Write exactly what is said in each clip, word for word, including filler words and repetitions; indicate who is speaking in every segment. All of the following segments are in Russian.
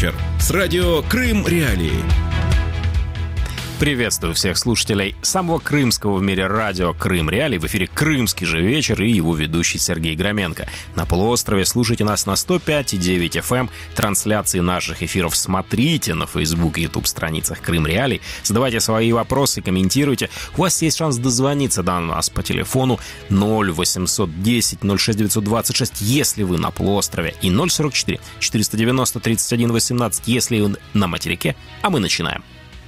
Speaker 1: вечер с радио «Крым Реалии».
Speaker 2: Приветствую всех слушателей самого крымского в мире радио «Крым Реалии». В эфире «Крымский же вечер» и его ведущий Сергей Громенко. На полуострове слушайте нас на сто пять и девять эф эм. Трансляции наших эфиров смотрите на Facebook и YouTube страницах «Крым Реалий». Задавайте свои вопросы, комментируйте. У вас есть шанс дозвониться до нас по телефону ноль восемьсот десять ноль шесть девятьсот двадцать шесть, если вы на полуострове, и ноль сорок четыре четыреста девяносто тридцать один восемнадцать, если вы на материке. А мы начинаем.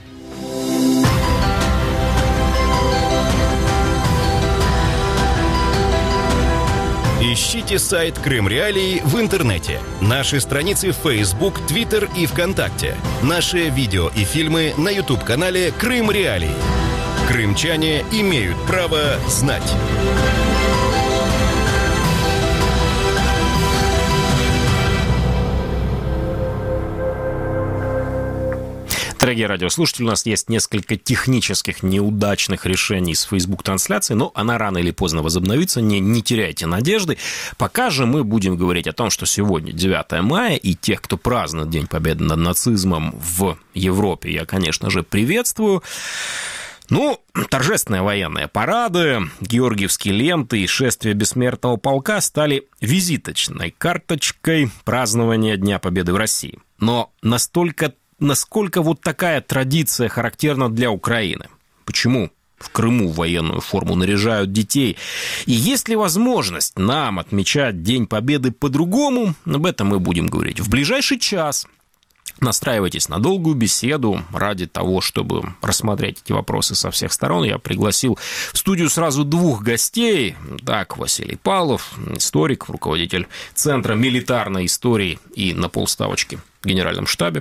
Speaker 1: Ищите сайт «Крым Реалии» в интернете, наши страницы в Facebook, Twitter и ВКонтакте, наши видео и фильмы на YouTube-канале «Крым Реалии». Крымчане имеют право знать.
Speaker 2: Дорогие радиослушатели, у нас есть несколько технических неудачных решений с Facebook-трансляцией, но она рано или поздно возобновится, не, не теряйте надежды. Пока же мы будем говорить о том, что сегодня девятое мая, и тех, кто празднует День Победы над нацизмом в Европе, я, конечно же, приветствую. Ну, торжественные военные парады, георгиевские ленты и шествие бессмертного полка стали визиточной карточкой празднования Дня Победы в России. Но настолько Насколько вот такая традиция характерна для Украины? Почему в Крыму в военную форму наряжают детей? И есть ли возможность нам отмечать День Победы по-другому? Об этом мы будем говорить в ближайший час. Настраивайтесь на долгую беседу. Ради того, чтобы рассмотреть эти вопросы со всех сторон, я пригласил в студию сразу двух гостей. Так, Василий Павлов, историк, руководитель Центра милитарной истории и на полставочки в Генеральном штабе.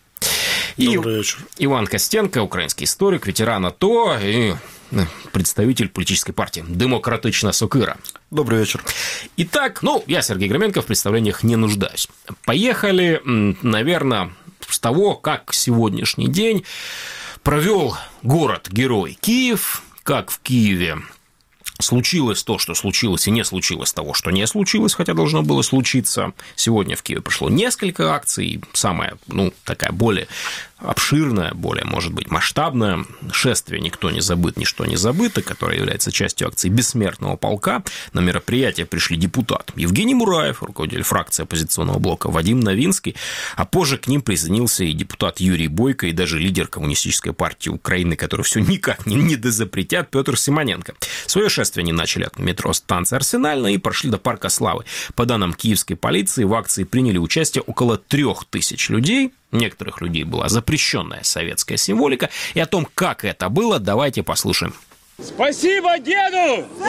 Speaker 2: И
Speaker 3: Добрый вечер.
Speaker 2: Иван Костенко, украинский историк, ветеран АТО и представитель политической партии «Демократична Сокира».
Speaker 3: Добрый вечер.
Speaker 2: Итак, ну, я, Сергей Громенко, в представлениях не нуждаюсь. Поехали, наверное, с того, как сегодняшний день провел город-герой Киев, как в Киеве случилось то, что случилось, и не случилось того, что не случилось, хотя должно было случиться. Сегодня в Киеве прошло несколько акций. Самая, ну, такая более обширная, более, может быть, масштабное шествие «Никто не забыт, ничто не забыто», которое является частью акции «Бессмертного полка». На мероприятие пришли депутат Евгений Мураев, руководитель фракции оппозиционного блока Вадим Новинский, а позже к ним присоединился и депутат Юрий Бойко, и даже лидер Коммунистической партии Украины, который все никак не, не дозапретят, Петр Симоненко. Свое шествие они начали от метро станции Арсенальная и прошли до Парка Славы. По данным киевской полиции, в акции приняли участие около трех тысяч людей. Некоторых людей была запрещенная советская символика. И о том, как это было, давайте послушаем.
Speaker 4: Спасибо деду за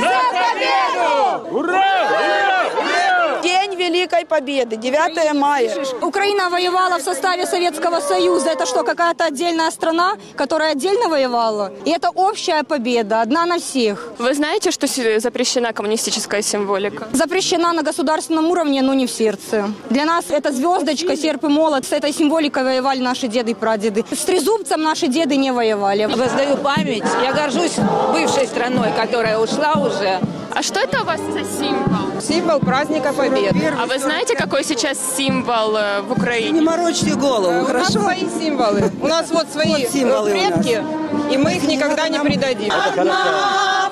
Speaker 4: победу! Ура! Ура! Ура!
Speaker 5: День Великой Победы, девятое мая.
Speaker 6: Украина воевала в составе Советского Союза. Это что, какая-то отдельная страна, которая отдельно воевала? И это общая победа, одна на всех.
Speaker 7: Вы знаете, что запрещена коммунистическая символика?
Speaker 6: Запрещена на государственном уровне, но не в сердце. Для нас это звездочка, серп и молот. С этой символикой воевали наши деды и прадеды. С трезубцем наши деды не воевали.
Speaker 5: Воздаю память. Я горжусь бывшей страной, которая ушла уже.
Speaker 7: А что это у вас за символ?
Speaker 5: Символ праздника Победы.
Speaker 7: А вы знаете, какой сейчас символ в Украине?
Speaker 8: Не морочьте голову, хорошо?
Speaker 5: У нас свои символы. У нас вот свои
Speaker 8: вот символы
Speaker 5: предки, и мы их никогда не предадим.
Speaker 9: Одна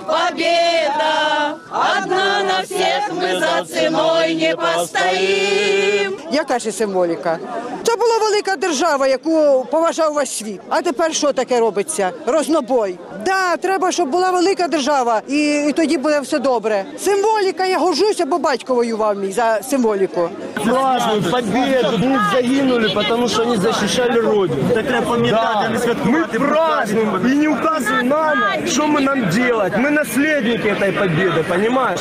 Speaker 9: победа, одна на всех, мы за ціною не постоїм.
Speaker 8: Яка ж символіка? Це була велика держава, яку поважав весь світ. А тепер що таке робиться? Рознобой. Да, треба, щоб була велика держава, і, і тоді буде все добре. Символіка, я горжуся, бо батько воював мій за символіку.
Speaker 10: Празднуют победу, мы загинули, потому что они защищали Родину. Так треба пам'ятати, мы празднуем и не указываем нам, что мы нам делать. Мы наследники этой победы, понимаешь?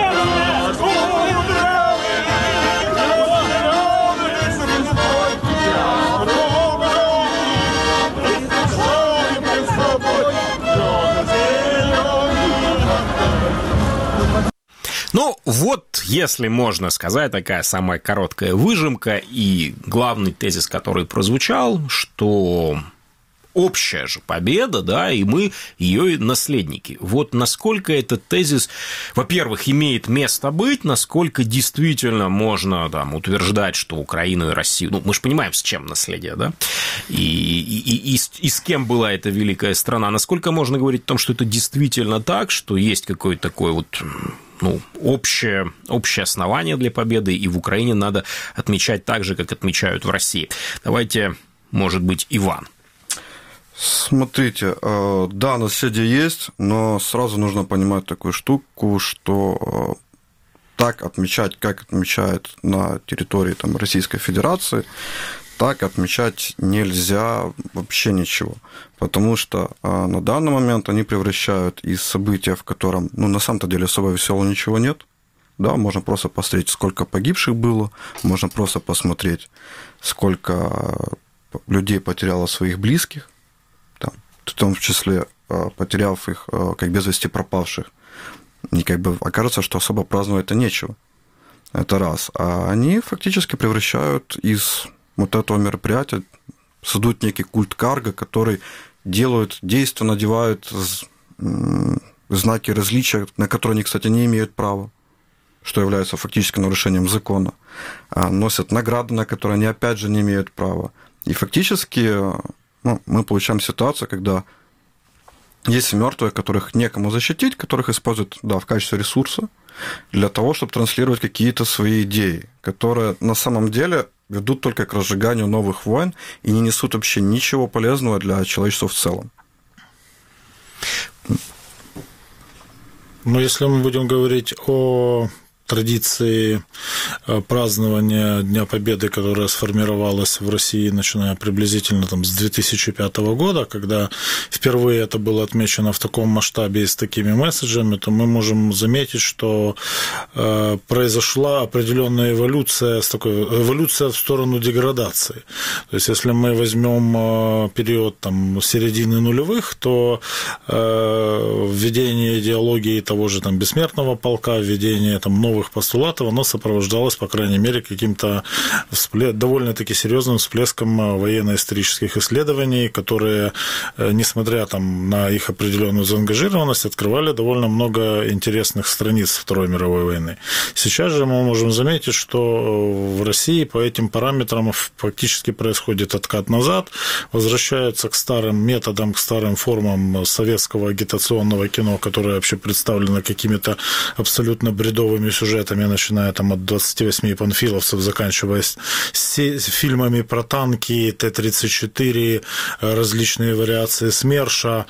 Speaker 2: Ну, вот, если можно сказать, такая самая короткая выжимка и главный тезис, который прозвучал, что общая же победа, да, и мы ее наследники. Вот насколько этот тезис, во-первых, имеет место быть, насколько действительно можно там утверждать, что Украину и Россию, ну, мы же понимаем, с чем наследие, да, и, и, и, и, с, и с кем была эта великая страна, насколько можно говорить о том, что это действительно так, что есть какое-то такое вот, ну, общее, общее основание для победы, и в Украине надо отмечать так же, как отмечают в России. Давайте, может быть, Иван.
Speaker 3: Смотрите, да, наследие есть, но сразу нужно понимать такую штуку, что так отмечать, как отмечают на территории там, Российской Федерации, так отмечать нельзя вообще ничего, потому что на данный момент они превращают из события, в котором, ну, на самом-то деле особо веселого ничего нет, да, можно просто посмотреть, сколько погибших было, можно просто посмотреть, сколько людей потеряло своих близких, в том числе потеряв их как без вести пропавших, и как бы окажется, что особо праздновать-то нечего. Это раз. А они фактически превращают из вот этого мероприятия, создают некий культ карго, который делают, действия надевают знаки различия, на которые они, кстати, не имеют права, что является фактически нарушением закона. Носят награды, на которые они, опять же, не имеют права. И фактически... Ну, мы получаем ситуацию, когда есть мертвые, которых некому защитить, которых используют, да, в качестве ресурса для того, чтобы транслировать какие-то свои идеи, которые на самом деле ведут только к разжиганию новых войн и не несут вообще ничего полезного для человечества в целом.
Speaker 11: Но если мы будем говорить о традиции празднования Дня Победы, которая сформировалась в России, начиная приблизительно там, с две тысячи пятого года, когда впервые это было отмечено в таком масштабе и с такими месседжами, то мы можем заметить, что э, произошла определенная эволюция, с такой, эволюция в сторону деградации. То есть, если мы возьмем э, период там, середины нулевых, то э, введение идеологии того же там, бессмертного полка, введение там, новых постулатов, оно сопровождалось, по крайней мере, каким-то довольно-таки серьезным всплеском военно-исторических исследований, которые, несмотря там, на их определенную заангажированность, открывали довольно много интересных страниц Второй мировой войны. Сейчас же мы можем заметить, что в России по этим параметрам фактически происходит откат назад, возвращаются к старым методам, к старым формам советского агитационного кино, которое вообще представлено какими-то абсолютно бредовыми сюжетами, начиная там, от двадцати восьми панфиловцев, заканчивая фильмами про танки, Т тридцать четыре, различные вариации СМЕРШа.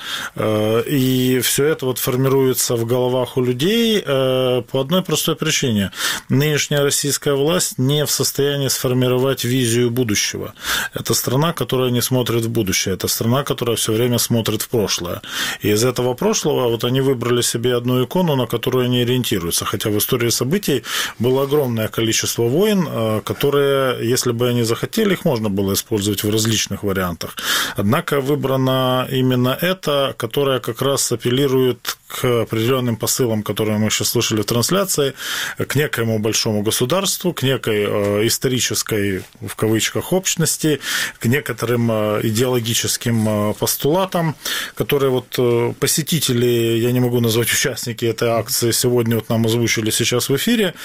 Speaker 11: И все это вот формируется в головах у людей по одной простой причине. Нынешняя российская власть не в состоянии сформировать визию будущего. Это страна, которая не смотрит в будущее. Это страна, которая все время смотрит в прошлое. И из этого прошлого вот они выбрали себе одну икону, на которую они ориентируются. Хотя в истории событий было огромное количество войн, которые, если бы они захотели, их можно было использовать в различных вариантах. Однако выбрано именно это, которое как раз апеллирует к определенным посылам, которые мы сейчас слышали в трансляции, к некоему большому государству, к некой исторической, в кавычках, общности, к некоторым идеологическим постулатам, которые вот посетители, я не могу назвать участники этой акции, сегодня вот нам озвучили сейчас в эфире,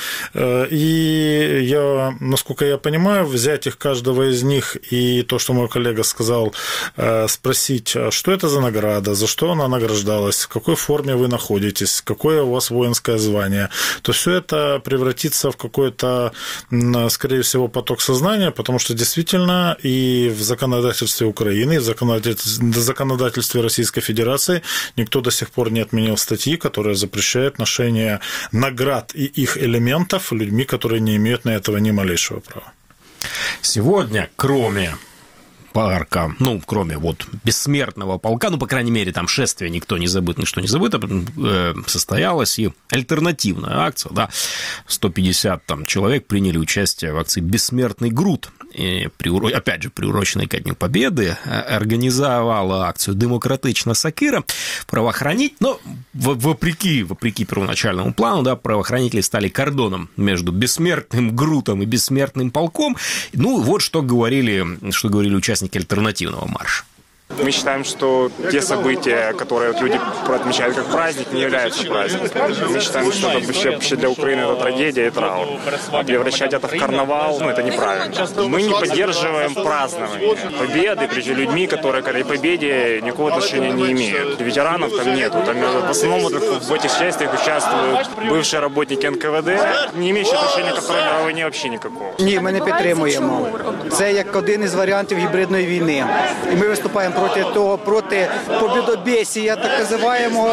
Speaker 11: и я, насколько я понимаю, взять их, каждого из них, и то, что мой коллега сказал, спросить, что это за награда, за что она награждалась, в какой форме вы находитесь, какое у вас воинское звание, то все это превратится в какой-то, скорее всего, поток сознания, потому что действительно и в законодательстве Украины, и в законодательстве Российской Федерации никто до сих пор не отменил статьи, которые запрещают ношение наград и их элементов людьми, которые не имеют на этого ни малейшего права.
Speaker 2: Сегодня, кроме парка, ну, кроме вот бессмертного полка, ну, по крайней мере, там шествие никто не забыт, ничто не забыто, э, состоялась и альтернативная акция, да, сто пятьдесят там, человек приняли участие в акции «Бессмертный Грут», и, приуро... опять же, приуроченной ко Дню Победы, организовала акцию «Демократична Сокира», правоохранитель, но вопреки, вопреки первоначальному плану, да, правоохранители стали кордоном между «Бессмертным Грутом» и «Бессмертным полком», ну, вот что говорили, что говорили участники альтернативного марша.
Speaker 12: Мы считаем, что те события, которые люди отмечают как праздник, не являются праздником. Мы считаем, что это вообще, вообще для Украины это трагедия и траур. А превращать это в карнавал, ну, это неправильно. Мы не поддерживаем празднование победы, причем людьми, которые к этой победе никакого отношения не имеют. Ветеранов там нету. Там в основном в этих шествиях участвуют бывшие работники эн ка вэ дэ, не имеющие отношения к Второй мировой війні взагалі никакого.
Speaker 13: Ні, ми не підтримуємо. Це як один із варіантів гібридної війни. І ми виступаємо проти того, проти побєдобєсія, так називаємо.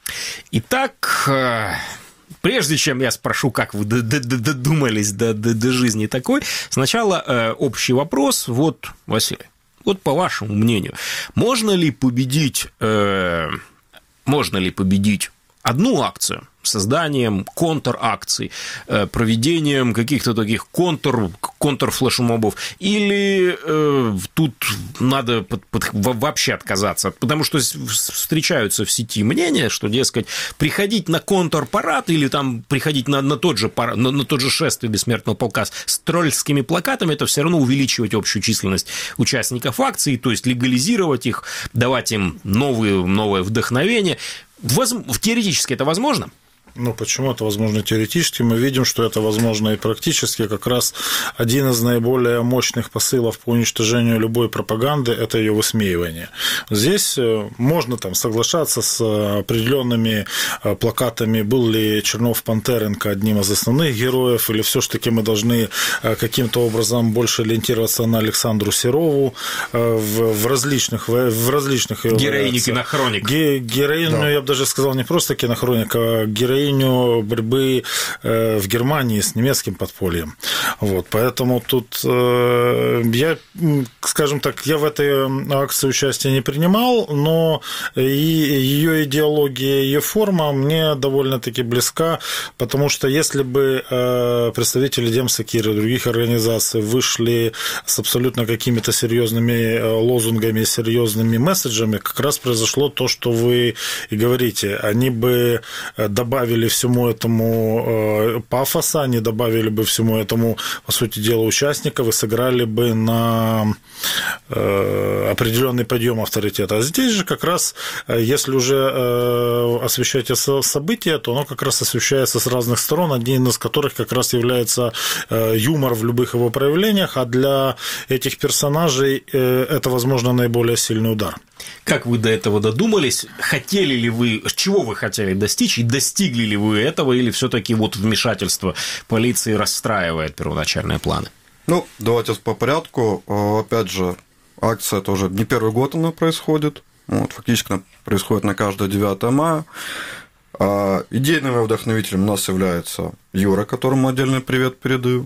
Speaker 2: Итак, прежде чем я спрошу, как вы додумались до, до, до жизни такой, сначала э, общий вопрос. Вот, Василий, вот по вашему мнению, можно ли победить, э, можно ли победить одну акцию созданием контр-акций, проведением каких-то таких контр, контр-флешмобов, или э, тут надо под, под, вообще отказаться? Потому что встречаются в сети мнения, что, дескать, приходить на контр-парад или там приходить на, на, тот же парад, на, на тот же шествие Бессмертного полка с тролльскими плакатами, это все равно увеличивать общую численность участников акции, то есть легализировать их, давать им новые, новое вдохновение. Воз... Теоретически это возможно?
Speaker 11: Ну, почему это возможно теоретически? Мы видим, что это возможно и практически. Как раз один из наиболее мощных посылов по уничтожению любой пропаганды – это ее высмеивание. Здесь можно там соглашаться с определенными плакатами, был ли Чернов-Пантеренко одним из основных героев, или все-таки мы должны каким-то образом больше ориентироваться на Александру Серову в различных, в различных ее
Speaker 2: героиню кинохроник.
Speaker 11: Героиню, да. Я бы даже сказал, не просто кинохроника, а героиню борьбы в Германии с немецким подпольем. Вот, поэтому тут я, скажем так, я в этой акции участия не принимал, но и ее идеология, ее форма мне довольно-таки близка, потому что если бы представители Демсокира и других организаций вышли с абсолютно какими-то серьезными лозунгами, серьезными месседжами, как раз произошло то, что вы и говорите. Они бы добавили всему этому пафоса, они добавили бы всему этому, по сути дела, участников и сыграли бы на определенный подъем авторитета. А здесь же как раз, если уже освещать это событие, то оно как раз освещается с разных сторон, один из которых как раз является юмор в любых его проявлениях, а для этих персонажей это, возможно, наиболее сильный удар.
Speaker 2: Как вы до этого додумались? Хотели ли вы, чего вы хотели достичь, и достигли ли вы этого, или все-таки вот вмешательство полиции расстраивает первоначальные планы?
Speaker 3: Ну, давайте по порядку. Опять же, акция тоже не первый год она происходит. Вот, фактически она происходит на каждое девятое мая. Идейным вдохновителем у нас является Юра, которому отдельный привет передаю.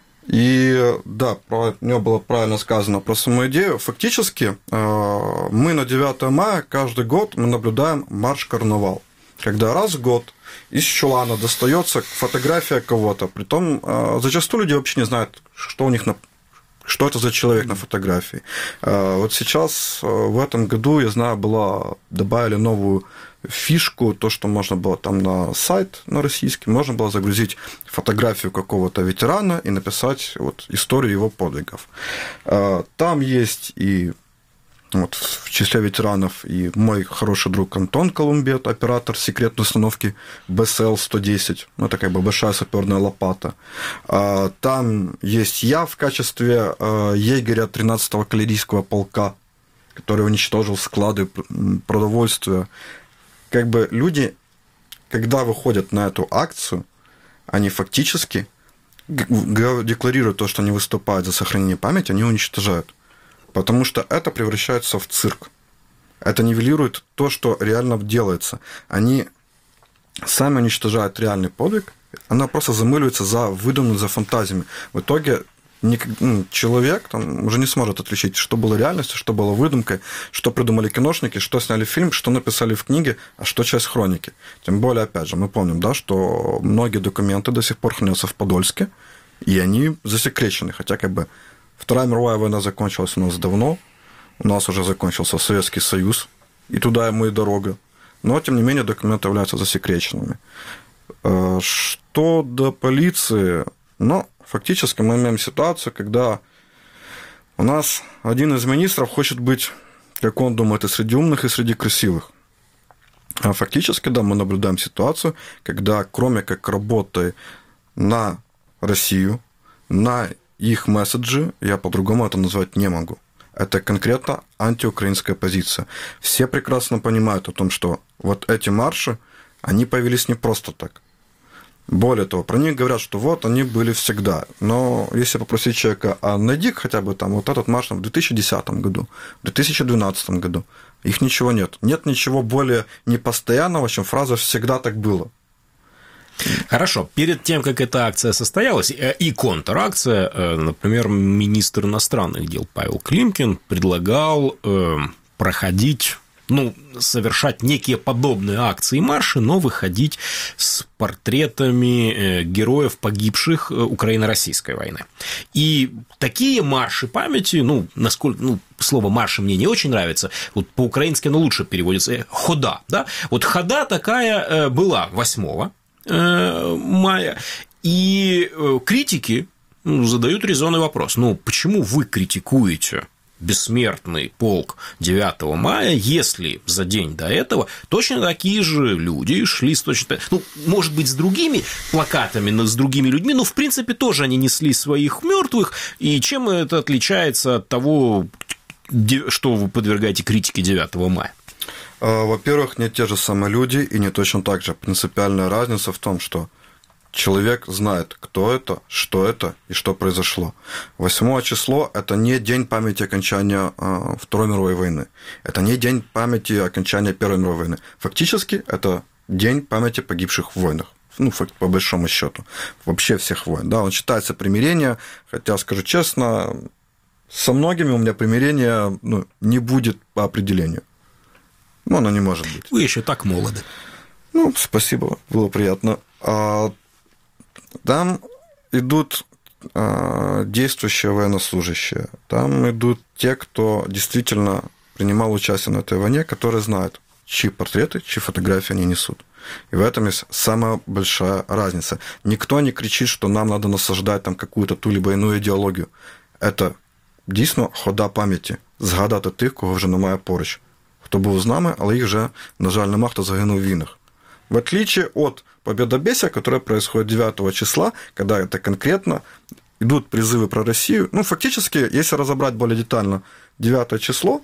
Speaker 3: И да, про него было правильно сказано про саму идею. Фактически мы на девятое мая каждый год мы наблюдаем марш-карнавал, когда раз в год из чулана достается фотография кого-то. Притом зачастую люди вообще не знают, что у них на что это за человек на фотографии. Вот сейчас в этом году, я знаю, была, добавили новую фишку, то, что можно было там на сайт, на российский, можно было загрузить фотографию какого-то ветерана и написать вот историю его подвигов. Там есть и вот, в числе ветеранов и мой хороший друг Антон Колумбет, оператор секретной установки бэ эс эл сто десять, ну, это как бы большая саперная лопата. Там есть я в качестве егеря тринадцатого кавалерийского полка, который уничтожил склады продовольствия. Как бы люди, когда выходят на эту акцию, они фактически декларируют то, что они выступают за сохранение памяти, они уничтожают. Потому что это превращается в цирк. Это нивелирует то, что реально делается. Они сами уничтожают реальный подвиг, она просто замыливается за выдуманными, за фантазиями. В итоге человек там уже не сможет отличить, что было реальностью, что было выдумкой, что придумали киношники, что сняли фильм, что написали в книге, а что часть хроники. Тем более, опять же, мы помним, да, что многие документы до сих пор хранятся в Подольске, и они засекречены, хотя как бы Вторая мировая война закончилась у нас давно, у нас уже закончился Советский Союз, и туда ему и дорога. Но, тем не менее, документы являются засекреченными. Что до полиции, ну, фактически мы имеем ситуацию, когда у нас один из министров хочет быть как он думает, и среди умных, и среди красивых. А фактически, да, мы наблюдаем ситуацию, когда кроме как работы на Россию, на их месседжи, я по-другому это назвать не могу. Это конкретно антиукраинская позиция. Все прекрасно понимают о том, что вот эти марши, они появились не просто так. Более того, про них говорят, что вот они были всегда. Но если попросить человека, а найди хотя бы там вот этот марш в две тысячи десятом году, в две тысячи двенадцатом году, их ничего нет. Нет ничего более непостоянного, чем фраза «всегда так было».
Speaker 2: Хорошо. Перед тем, как эта акция состоялась, и контракция, например, министр иностранных дел Павел Климкин предлагал проходить, ну, совершать некие подобные акции и марши, но выходить с портретами героев, погибших Украино-российской войны. И такие марши памяти, ну, насколько, ну, слово марши мне не очень нравится, вот по-украински оно лучше переводится, хода, да, вот хода такая была восьмого мая, и критики задают резонный вопрос, ну, почему вы критикуете бессмертный полк девятого мая, если за день до этого точно такие же люди шли с точно, ну, может быть, с другими плакатами, но с другими людьми, но, в принципе, тоже они несли своих мертвых, и чем это отличается от того, что вы подвергаете критике девятого мая?
Speaker 3: Во-первых, не те же самые люди, и не точно так же. Принципиальная разница в том, что человек знает, кто это, что это и что произошло. Восьмое число – это не день памяти окончания Второй мировой войны. Это не день памяти окончания Первой мировой войны. Фактически, это день памяти погибших в войнах. Ну, по большому счету. Вообще всех войн. Да, он считается примирение, хотя, скажу честно, со многими у меня примирения, ну, не будет по определению. Ну, оно не может быть.
Speaker 2: Вы еще так молоды.
Speaker 3: Ну, спасибо, было приятно. А, там идут а, действующие военнослужащие, там идут те, кто действительно принимал участие на этой войне, которые знают, чьи портреты, чьи фотографии они несут. И в этом есть самая большая разница. Никто не кричит, что нам надо насаждать там какую-то ту либо иную идеологию. Это дійсно хода пам'яті, згадати тих, кого вже немає поруч. Хто був з нами, але їх вже, на жаль, нема, хто загинув в війнах. В отличие от победобесия, которое происходит девятого числа, когда это конкретно идут призывы про Россию, ну, фактически, если разобрать более детально девятое число,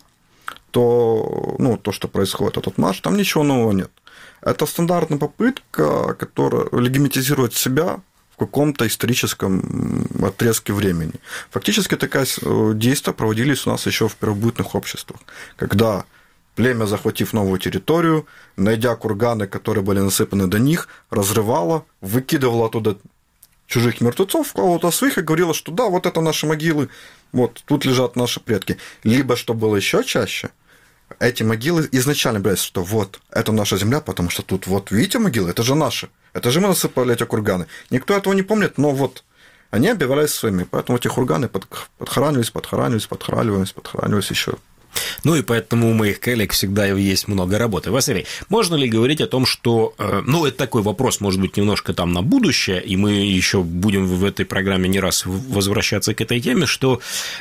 Speaker 3: то, ну, то, что происходит, этот марш, там ничего нового нет. Это стандартная попытка, которая легитимизирует себя в каком-то историческом отрезке времени. Фактически такие действия проводились у нас еще в первобытных обществах, когда племя, захватив новую территорию, найдя курганы, которые были насыпаны до них, разрывало, выкидывало оттуда чужих мертвецов, кого-то своих, и говорило, что да, вот это наши могилы, вот тут лежат наши предки. Либо, что было еще чаще, эти могилы изначально брались, что вот, это наша земля, потому что тут вот, видите могилы, это же наши, это же мы насыпали эти курганы. Никто этого не помнит, но вот они объявлялись своими, поэтому эти курганы подхоранивались, подхоранивались, подхоранивались, подхоранивались еще.
Speaker 2: Ну и поэтому у моих коллег всегда есть много работы. Василий, можно ли говорить о том, что... Ну, это такой вопрос, может быть, немножко там на будущее, и мы еще будем в этой программе не раз возвращаться к этой теме, что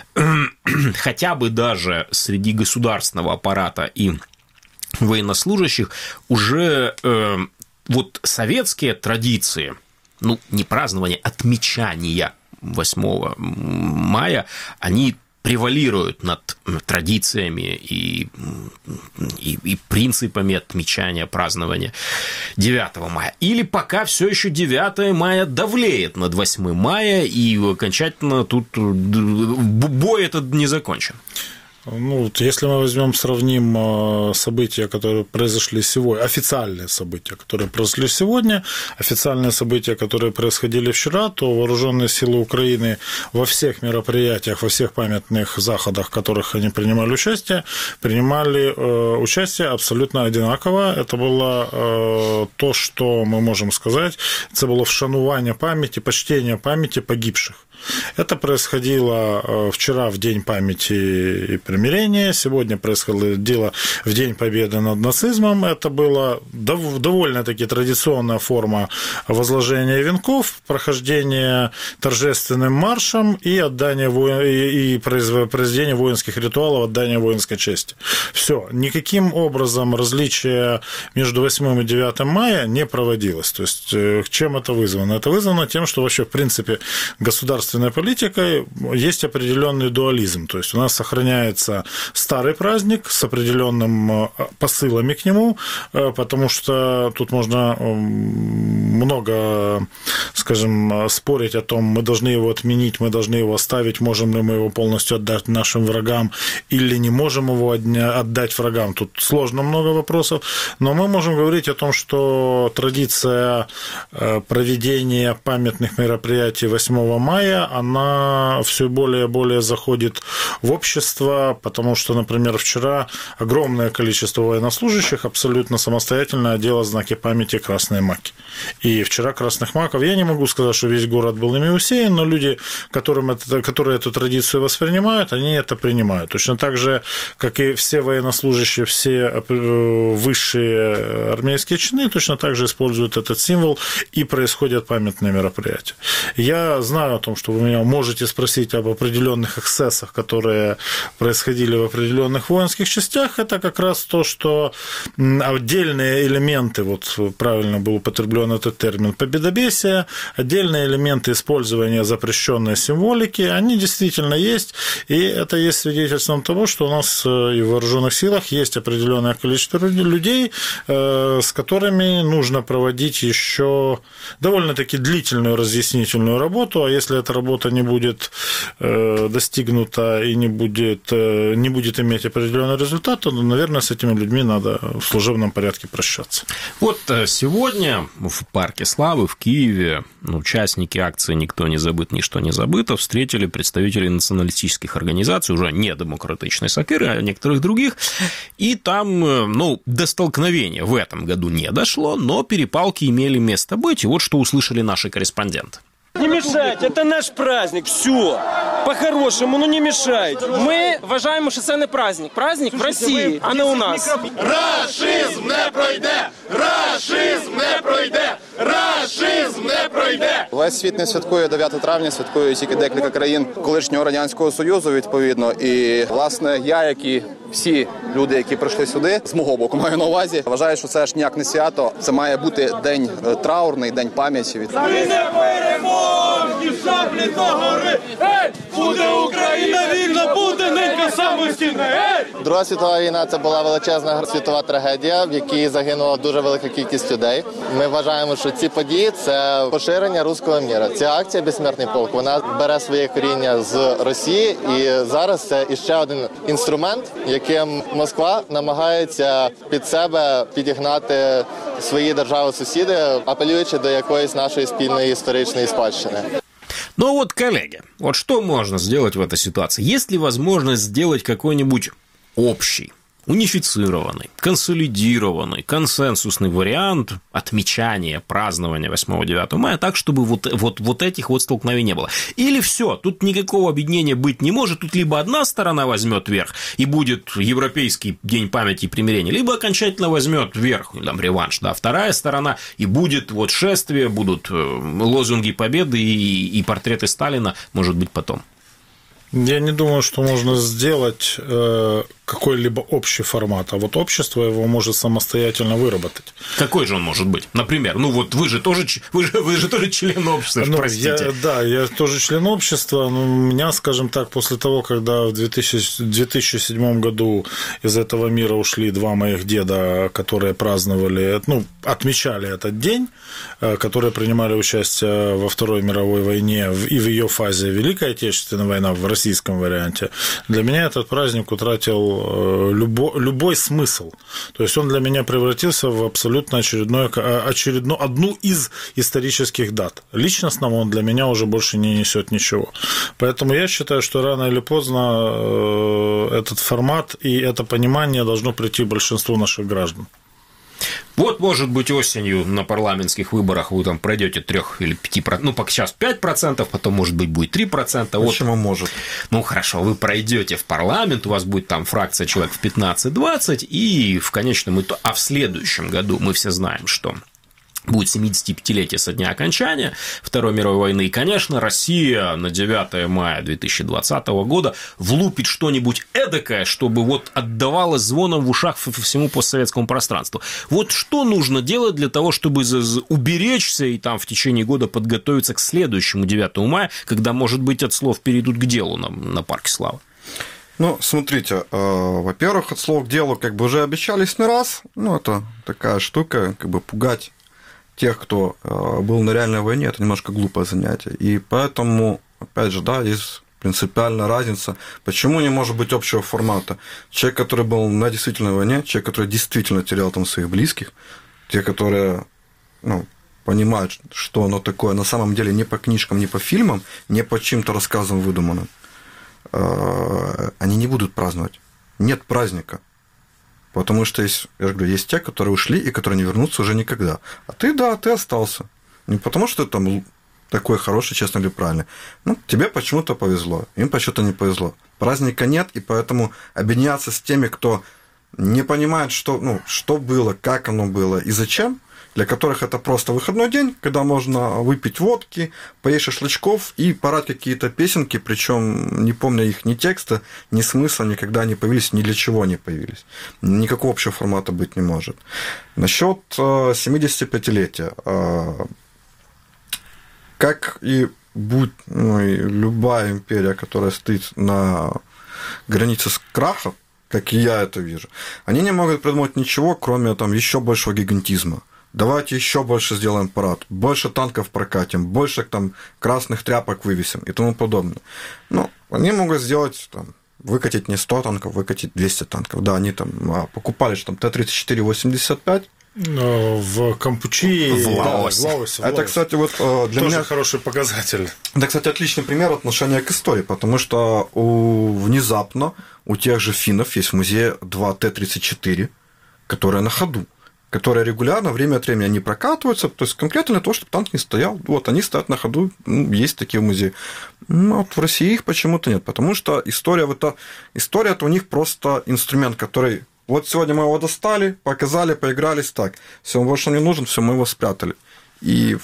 Speaker 2: хотя бы даже среди государственного аппарата и военнослужащих уже э, вот советские традиции, ну, не празднования, отмечания восьмого мая, они превалируют над традициями и, и, и принципами отмечания, празднования девятого мая. Или пока все еще девятое мая давлеет над восьмым мая, и окончательно тут бой этот не закончен.
Speaker 11: Ну, вот если мы возьмем, сравним события, которые произошли сегодня, официальные события, которые произошли сегодня, официальные события, которые происходили вчера, то вооруженные силы Украины во всех мероприятиях, во всех памятных заходах, в которых они принимали участие, принимали э, участие абсолютно одинаково. Это было э, то, что мы можем сказать, это было вшанування памяти, почтение памяти погибших. Это происходило вчера в День памяти и примирения, сегодня происходило в День победы над нацизмом. Это была довольно-таки традиционная форма возложения венков, прохождение торжественным маршем и отдание и произведение воинских ритуалов, отдание воинской чести. Все. Никаким образом различия между восьмым и девятым мая не проводилось. То есть, чем это вызвано? Это вызвано тем, что вообще, в принципе, государственной политикой есть определенный дуализм. То есть, у нас сохраняется старый праздник с определенным посылами к нему, потому что тут можно много, скажем, спорить о том, мы должны его отменить, мы должны его оставить, можем ли мы его полностью отдать нашим врагам или не можем его отдать врагам. Тут сложно много вопросов, но мы можем говорить о том, что традиция проведения памятных мероприятий восьмого мая, она все более и более заходит в общество, потому что, например, вчера огромное количество военнослужащих абсолютно самостоятельно одело знаки памяти красные маки. И вчера красных маков, я не могу сказать, что весь город был ими усеян, но люди, которым это, которые эту традицию воспринимают, они это принимают. Точно так же, как и все военнослужащие, все высшие армейские чины, точно так же используют этот символ, и происходят памятные мероприятия. Я знаю о том, что вы меня можете спросить об определенных эксцессах, которые происходили в определенных воинских частях. Это как раз то, что отдельные элементы, вот правильно был употреблен этот термин, победобесия, отдельные элементы использования запрещенной символики, они действительно есть, и это есть свидетельством того, что у нас и в вооруженных силах есть определенное количество людей, с которыми нужно проводить еще довольно-таки длительную разъяснительную работу, а если эта работа не будет достигнута и не будет, не будет иметь определенный результат, то, наверное, с этими людьми надо в служебном порядке прощаться.
Speaker 2: Вот сегодня в Парке Славы в Киеве участники акции «Никто не забыт, ничто не забыто» встретили представителей националистических организаций, уже не демократичной сатиры, а некоторых других, и там, ну, до столкновения в этом году не дошло, но перепалки имели место быть, и вот что услышали наши корреспонденты.
Speaker 10: Не мешайте, это наш праздник, все. По-хорошему, ну не мешайте.
Speaker 14: Ми вважаємо, що це не праздник. Праздник в Росії, а не у нас.
Speaker 9: Рашизм не пройде! Рашизм не пройде! Рашизм не пройде!
Speaker 15: Весь світ не святкує дев'яте травня, святкує тільки декілька країн колишнього Радянського Союзу, відповідно. І, власне, я, як і всі люди, які прийшли сюди, з мого боку маю на увазі, вважаю, що це ж ніяк не свято. Це має бути день траурний, день пам'яті.
Speaker 9: Шаблі до гори! Ей! Буде Україна вільна, буде ненька самостійна! Ей!
Speaker 16: Друга світова війна – це була величезна світова трагедія, в якій загинула дуже велика кількість людей. Ми вважаємо, що ці події – це поширення руського міра. Ця акція «Безсмертний полк», вона бере своє коріння з Росії, і зараз це іще один інструмент, яким Москва намагається під себе підігнати свої держави-сусіди, апелюючи до якоїсь нашої спільної історичної спадщини.
Speaker 2: Ну вот, коллеги, вот что можно сделать в этой ситуации? Есть ли возможность сделать какой-нибудь общий, унифицированный, консолидированный, консенсусный вариант отмечания, празднования восьмого-девятого мая так, чтобы вот, вот, вот этих вот столкновений не было? Или все, тут никакого объединения быть не может, тут либо одна сторона возьмет верх и будет Европейский день памяти и примирения, либо окончательно возьмет верх, там, реванш, да, вторая сторона, и будет вот шествие, будут лозунги победы и, и портреты Сталина, может быть, потом.
Speaker 11: Я не думаю, что можно сделать какой-либо общий формат, а вот общество его может самостоятельно выработать.
Speaker 2: Какой же он может быть? Например, ну вот вы же тоже, вы же, вы же тоже член общества, ну, простите.
Speaker 11: Я, да, я тоже член общества, но у меня, скажем так, после того, когда в две тысячи седьмом году из этого мира ушли два моих деда, которые праздновали, ну, отмечали этот день, которые принимали участие во Второй мировой войне и в ее фазе Великая Отечественная война в российском варианте, для меня этот праздник утратил любой, любой смысл. То есть он для меня превратился в абсолютно очередное, очередную, одну из исторических дат. Личностно он для меня уже больше не несет ничего. Поэтому я считаю, что рано или поздно этот формат и это понимание должно прийти большинству наших граждан.
Speaker 2: Вот, может быть, осенью на парламентских выборах вы там пройдете три или пять процентов, ну, пока сейчас пять процентов, потом, может быть, будет три процента.
Speaker 3: Почему
Speaker 2: вот.
Speaker 3: может?
Speaker 2: Ну, хорошо, вы пройдете в парламент, у вас будет там фракция человек в пятнадцать-двадцать, и в конечном итоге, а в следующем году мы все знаем, что будет семидесятипятилетие со дня окончания Второй мировой войны. И, конечно, Россия на девятое мая две тысячи двадцатого года влупит что-нибудь эдакое, чтобы вот отдавалось звоном в ушах всему постсоветскому пространству. Вот что нужно делать для того, чтобы уберечься и там в течение года подготовиться к следующему девятому мая, когда, может быть, от слов перейдут к делу на, на Парке Славы?
Speaker 3: Ну, смотрите, э, во-первых, от слов к делу как бы уже обещались не раз. Ну, это такая штука, как бы пугать тех, кто был на реальной войне, это немножко глупое занятие. И поэтому, опять же, да, есть принципиальная разница. Почему не может быть общего формата? Человек, который был на действительной войне, человек, который действительно терял там своих близких, те, которые, ну, понимают, что оно такое на самом деле не по книжкам, не по фильмам, не по чьим-то рассказам выдуманным, они не будут праздновать. Нет праздника. Потому что есть, я же говорю, есть те, которые ушли и которые не вернутся уже никогда. А ты, да, ты остался. Не потому что ты там такой хороший, честный или правильный. Ну, тебе почему-то повезло, им почему-то не повезло. Праздника нет, и поэтому объединяться с теми, кто не понимает, что, ну, что было, как оно было и зачем, для которых это просто выходной день, когда можно выпить водки, поесть шашлычков и порать какие-то песенки, причем не помня их ни текста, ни смысла, никогда не появились, ни для чего они появились. Никакого общего формата быть не может. Насчет семидесятипятилетия. Как и будь, ну, и любая империя, которая стоит на границе с крахом, как и я это вижу, они не могут придумать ничего, кроме там еще большего гигантизма. Давайте еще больше сделаем парад, больше танков прокатим, больше там красных тряпок вывесим и тому подобное. Ну, они могут сделать, там, выкатить не сто танков, выкатить двести танков. Да, они там покупали что там Т тридцать четыре восемьдесят пять.
Speaker 11: В Кампучи,
Speaker 3: в Лаосе. Да, в Лаосе. Это, кстати, вот для
Speaker 11: тоже
Speaker 3: меня
Speaker 11: хороший показатель.
Speaker 3: Это, кстати, отличный пример отношения к истории, потому что у... внезапно у тех же финнов есть в музее два Т тридцать четыре, которые на ходу, которые регулярно, время от времени они прокатываются, то есть конкретно для того, чтобы танк не стоял. Вот они стоят на ходу, есть такие музеи. Но вот в России их почему-то нет, потому что история, вот это, история это у них просто инструмент, который... Вот сегодня мы его достали, показали, поигрались так. Все, он больше не нужен, все, мы его спрятали. И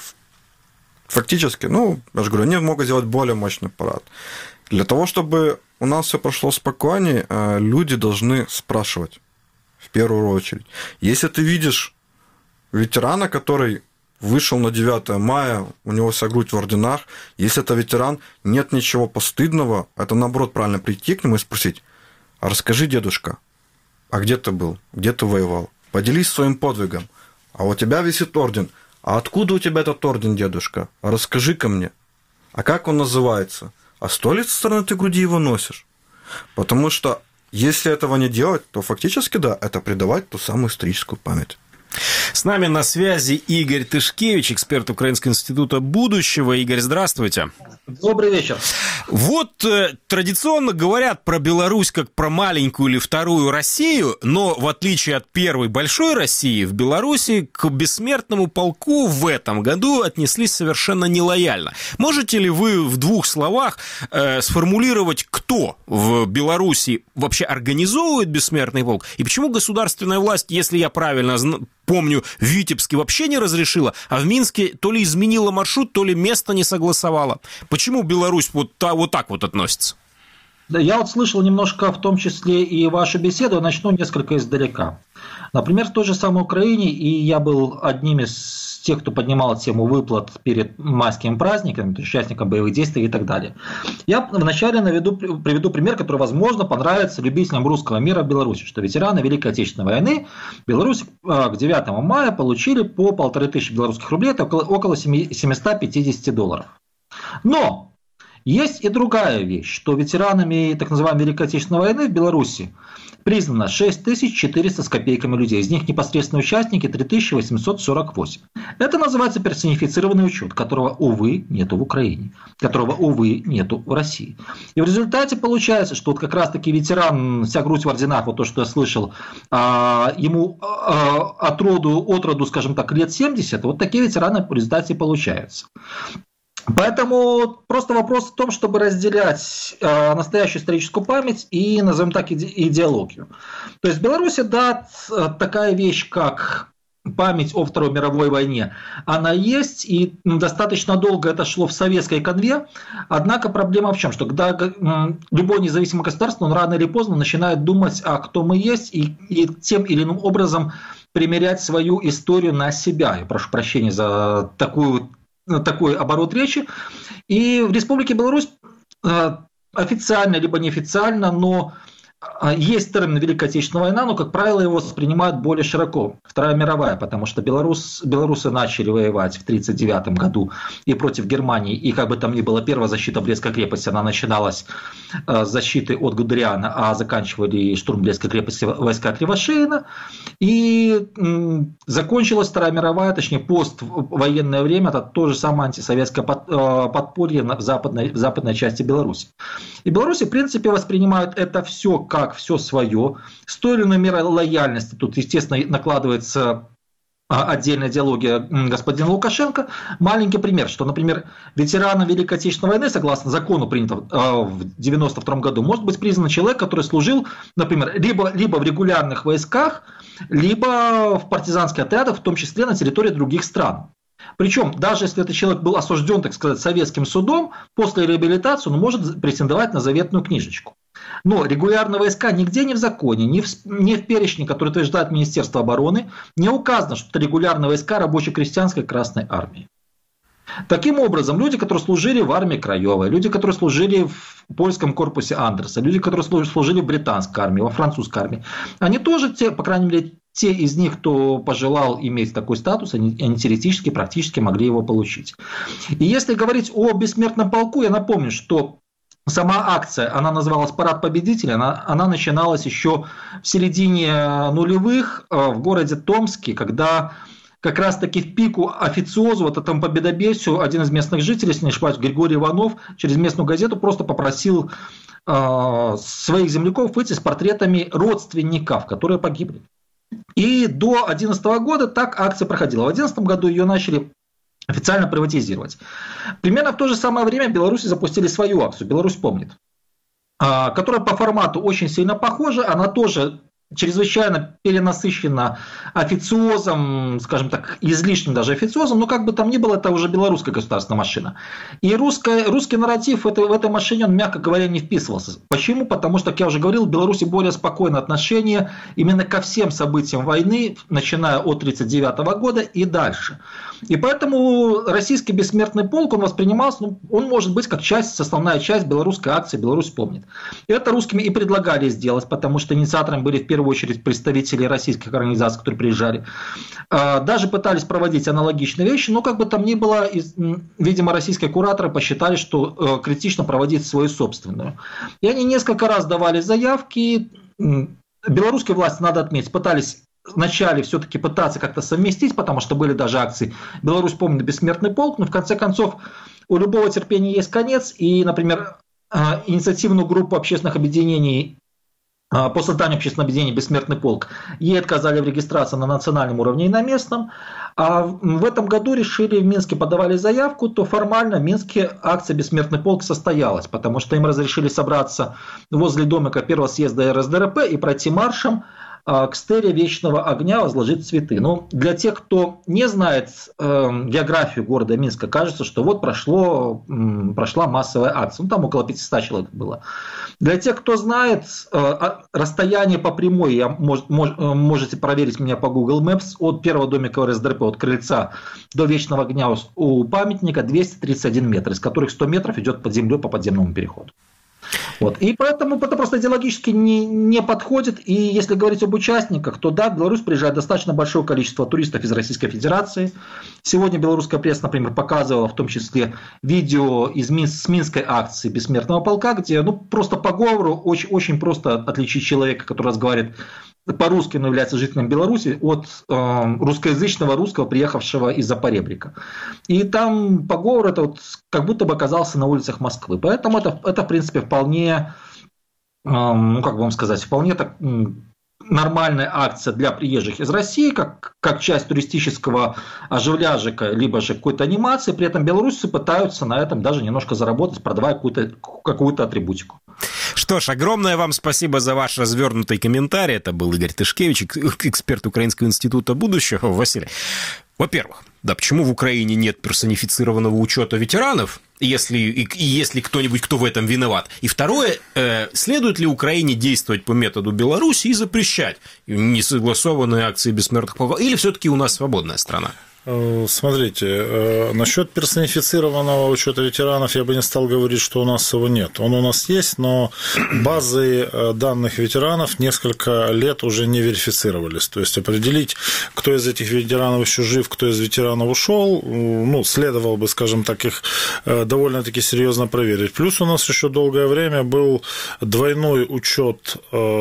Speaker 3: фактически, ну, я же говорю, они могут сделать более мощный парад. Для того, чтобы у нас все прошло спокойнее, люди должны спрашивать в первую очередь. Если ты видишь ветерана, который вышел на девятое мая, у него вся грудь в орденах, если это ветеран, нет ничего постыдного, это наоборот правильно прийти к нему и спросить: а расскажи, дедушка, а где ты был? Где ты воевал? Поделись своим подвигом. А у тебя висит орден. А откуда у тебя этот орден, дедушка? А расскажи-ка мне. А как он называется? А с той ли стороны ты груди его носишь? Потому что если этого не делать, то фактически, да, это предавать ту самую историческую память.
Speaker 2: С нами на связи Игорь Тышкевич, эксперт Украинского института будущего. Игорь, здравствуйте.
Speaker 17: Добрый вечер.
Speaker 2: Вот э, традиционно говорят про Беларусь как про маленькую или вторую Россию, но в отличие от первой большой России, в Беларуси к бессмертному полку в этом году отнеслись совершенно нелояльно. Можете ли вы в двух словах э, сформулировать, кто в Беларуси вообще организовывает бессмертный полк, и почему государственная власть, если я правильно знаю, помню, в Витебске вообще не разрешила, а в Минске то ли изменила маршрут, то ли место не согласовала? Почему Беларусь вот, та, вот так вот относится?
Speaker 17: Да, я вот слышал немножко, в том числе и вашу беседу, начну несколько издалека. Например, в той же самой Украине, и я был одним из тех, кто поднимал тему выплат перед майскими праздниками, то есть участникам боевых действий и так далее. Я вначале наведу, приведу пример, который, возможно, понравится любителям русского мира в Беларуси, что ветераны Великой Отечественной войны в Беларуси к девятому мая получили по полторы тысячи белорусских рублей, это около, около семьсот пятьдесят долларов. Но Есть и другая вещь, что ветеранами так называемой Великой Отечественной войны в Беларуси признано шесть тысяч четыреста с копейками людей. Из них непосредственные участники три тысячи восемьсот сорок восемь. Это называется персонифицированный учет, которого, увы, нету в Украине, которого, увы, нету в России. И в результате получается, что вот как раз-таки ветеран, вся грудь в орденах, вот то, что я слышал, ему от роду, от роду, скажем так, лет семьдесят, вот такие ветераны в результате получаются. Поэтому просто вопрос в том, чтобы разделять э, настоящую историческую память и, назовем так, иде- идеологию. То есть в Беларуси, да, такая вещь, как память о Второй мировой войне, она есть, и достаточно долго это шло в советской канве. Однако проблема в чем? Что когда э, любое независимое государство, он рано или поздно начинает думать, а кто мы есть, и, и тем или иным образом примерять свою историю на себя. Я прошу прощения за такую такой оборот речи. И в Республике Беларусь официально либо неофициально, но есть термин Великая Отечественная война, но, как правило, его воспринимают более широко. Вторая мировая, потому что белорус, белорусы начали воевать в тысяча девятьсот тридцать девятом году и против Германии, и как бы там ни было, первая защита Брестской крепости, она начиналась с защиты от Гудериана, а заканчивали штурм Брестской крепости войска Кривошеина. И закончилась Вторая мировая, точнее, поствоенное время, это то же самое антисоветское подполье в западной, в западной части Беларуси. И Беларуси, в принципе, воспринимают это все как все свое, с той или иной мерой лояльности. Тут, естественно, накладывается отдельная идеология господина Лукашенко. Маленький пример, что, например, ветераном Великой Отечественной войны, согласно закону, принятому в девяносто втором году, может быть признан человек, который служил, например, либо, либо в регулярных войсках, либо в партизанских отрядах, в том числе на территории других стран. Причем, даже если этот человек был осужден, так сказать, советским судом, после реабилитации он может претендовать на заветную книжечку. Но регулярные войска нигде не в законе, ни в, ни в перечне, который утверждает Министерство обороны, не указано, что это регулярные войска рабоче-крестьянской Красной Армии. Таким образом, люди, которые служили в армии Краевой, люди, которые служили в польском корпусе Андерса, люди, которые служили в британской армии, во французской армии, они тоже, те, по крайней мере, те из них, кто пожелал иметь такой статус, они, они теоретически, практически могли его получить. И если говорить о бессмертном полку, я напомню, что сама акция, она называлась «Парад победителей», она, она начиналась еще в середине нулевых в городе Томске, когда как раз-таки в пику официозу, вот этому победобесию, один из местных жителей, если не ошибаюсь, Григорий Иванов, через местную газету просто попросил э, своих земляков выйти с портретами родственников, которые погибли. И до две тысячи одиннадцатого года так акция проходила. В две тысячи одиннадцатом году ее начали официально приватизировать. Примерно в то же самое время в Беларуси запустили свою акцию «Беларусь помнит», которая по формату очень сильно похожа. Она тоже чрезвычайно перенасыщена официозом, скажем так, излишним даже официозом, но как бы там ни было, это уже белорусская государственная машина. И русская, русский нарратив в этой, в этой машине, он, мягко говоря, не вписывался. Почему? Потому что, как я уже говорил, в Беларуси более спокойное отношение именно ко всем событиям войны, начиная от тысяча девятьсот тридцать девятого года и дальше. И поэтому российский бессмертный полк, он воспринимался, ну, он может быть как часть, основная часть белорусской акции «Беларусь помнит». И это русскими и предлагали сделать, потому что инициаторами были в первую очередь представители российских организаций, которые приезжали. Даже пытались проводить аналогичные вещи, но как бы там ни было, видимо, российские кураторы посчитали, что критично проводить свою собственную. И они несколько раз давали заявки. Белорусские власти, надо отметить, пытались вначале все-таки пытаться как-то совместить, потому что были даже акции «Беларусь помнит, бессмертный полк», но в конце концов у любого терпения есть конец, и, например, инициативную группу общественных объединений по созданию общественного объединения «Бессмертный полк» ей отказали в регистрации на национальном уровне и на местном. А в этом году решили, в Минске подавали заявку, то формально в Минске акция «Бессмертный полк» состоялась, потому что им разрешили собраться возле домика первого съезда эр эс дэ эр пэ и пройти маршем к стеле Вечного огня, возложить цветы. Но для тех, кто не знает э, географию города Минска, кажется, что вот прошло, м, прошла массовая акция. Ну, там около пятисот человек было. Для тех, кто знает э, расстояние по прямой, я, мож, мож, можете проверить меня по Google Maps, от первого домика эр эс дэ эр пэ, от крыльца до Вечного огня у памятника двести тридцать один метр, из которых сто метров идет под землей по подземному переходу. Вот. И поэтому это просто идеологически не, не подходит. И если говорить об участниках, то да, в Беларусь приезжает достаточно большое количество туристов из Российской Федерации. Сегодня белорусская пресса, например, показывала в том числе видео из Минс, с Минской акции Бессмертного полка, где ну, просто по говору очень, очень просто отличить человека, который разговаривает по-русски, но является жителем Беларуси, от э, русскоязычного русского, приехавшего из-за поребрика. И там по говору это вот как будто бы оказался на улицах Москвы. Поэтому это, это в принципе, вполне, э, ну как бы вам сказать, вполне так, э, нормальная акция для приезжих из России, как, как часть туристического оживляжика, либо же какой-то анимации. При этом белорусы пытаются на этом даже немножко заработать, продавая какую-то, какую-то атрибутику.
Speaker 2: Что ж, огромное вам спасибо за ваш развернутый комментарий. Это был Игорь Тышкевич, эксперт Украинского института будущего. Василий, во-первых, да, почему в Украине нет персонифицированного учета ветеранов, если, и, и если кто-нибудь, кто в этом виноват? И второе, э, следует ли Украине действовать по методу Беларуси и запрещать несогласованные акции бессмертных полков? Или все-таки у нас свободная страна?
Speaker 11: Смотрите, насчет персонифицированного учета ветеранов я бы не стал говорить, что у нас его нет. Он у нас есть, но базы данных ветеранов несколько лет уже не верифицировались. То есть определить, кто из этих ветеранов еще жив, кто из ветеранов ушел, ну, следовало бы, скажем так, их довольно-таки серьезно проверить. Плюс у нас еще долгое время был двойной учет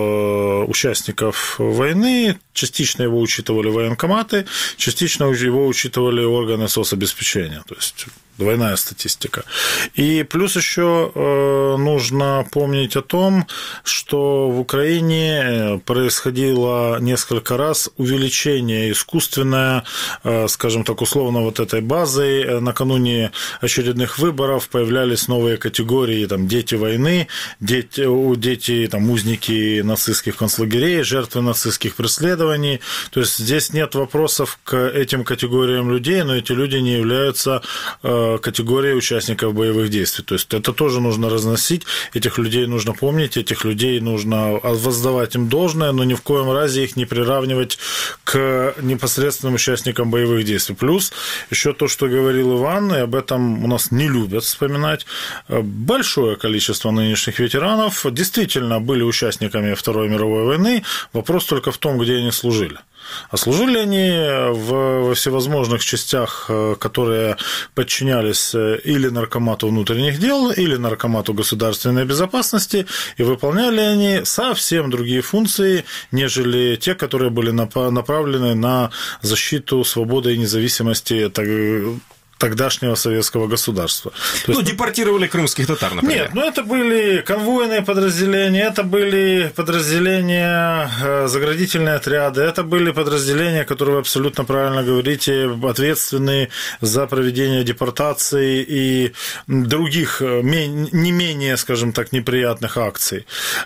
Speaker 11: участников войны. Частично его учитывали военкоматы, частично его учитывали органы соцобеспечения, то есть двойная статистика. И плюс еще нужно помнить о том, что в Украине происходило несколько раз увеличение искусственное, скажем так, условно, вот этой базы. Накануне очередных выборов появлялись новые категории, там, дети войны, дети, дети там, узники нацистских концлагерей, жертвы нацистских преследований. То есть здесь нет вопросов к этим категориям людей, но эти люди не являются категории участников боевых действий. То есть это тоже нужно разносить, этих людей нужно помнить, этих людей нужно воздавать им должное, но ни в коем разе их не приравнивать к непосредственным участникам боевых действий. Плюс еще то, что говорил Иван, и об этом у нас не любят вспоминать, большое количество нынешних ветеранов действительно были участниками Второй мировой войны, вопрос только в том, где они служили. А служили они в всевозможных частях, которые подчинялись или наркомату внутренних дел, или наркомату государственной безопасности, и выполняли они совсем другие функции, нежели те, которые были направлены на защиту свободы и независимости тогдашнего советского государства. То
Speaker 2: ну,
Speaker 11: есть,
Speaker 2: депортировали крымских татар, например.
Speaker 11: Нет, ну это были конвойные подразделения, это были подразделения, заградительные отряды, это были подразделения, которые, вы абсолютно правильно говорите, ответственны за проведение депортации и других не менее, скажем так, неприятных акций.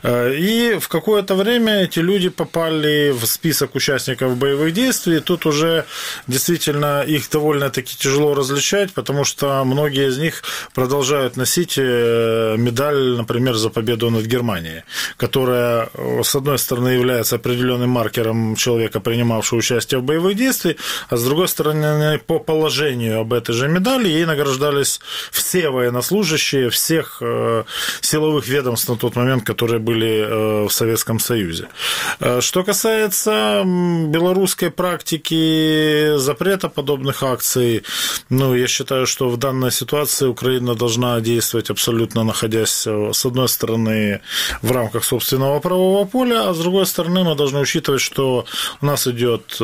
Speaker 11: И в какое-то время эти люди попали в список участников боевых действий, тут уже действительно их довольно-таки тяжело различить, потому что многие из них продолжают носить медаль, например, за победу над Германией, которая, с одной стороны, является определенным маркером человека, принимавшего участие в боевых действиях, а с другой стороны, по положению об этой же медали ей награждались все военнослужащие всех силовых ведомств на тот момент, которые были в Советском Союзе. Что касается белорусской практики запрета подобных акций, ну, я считаю, что в данной ситуации Украина должна действовать абсолютно находясь, с одной стороны, в рамках собственного правового поля, а с другой стороны, мы должны учитывать, что у нас идет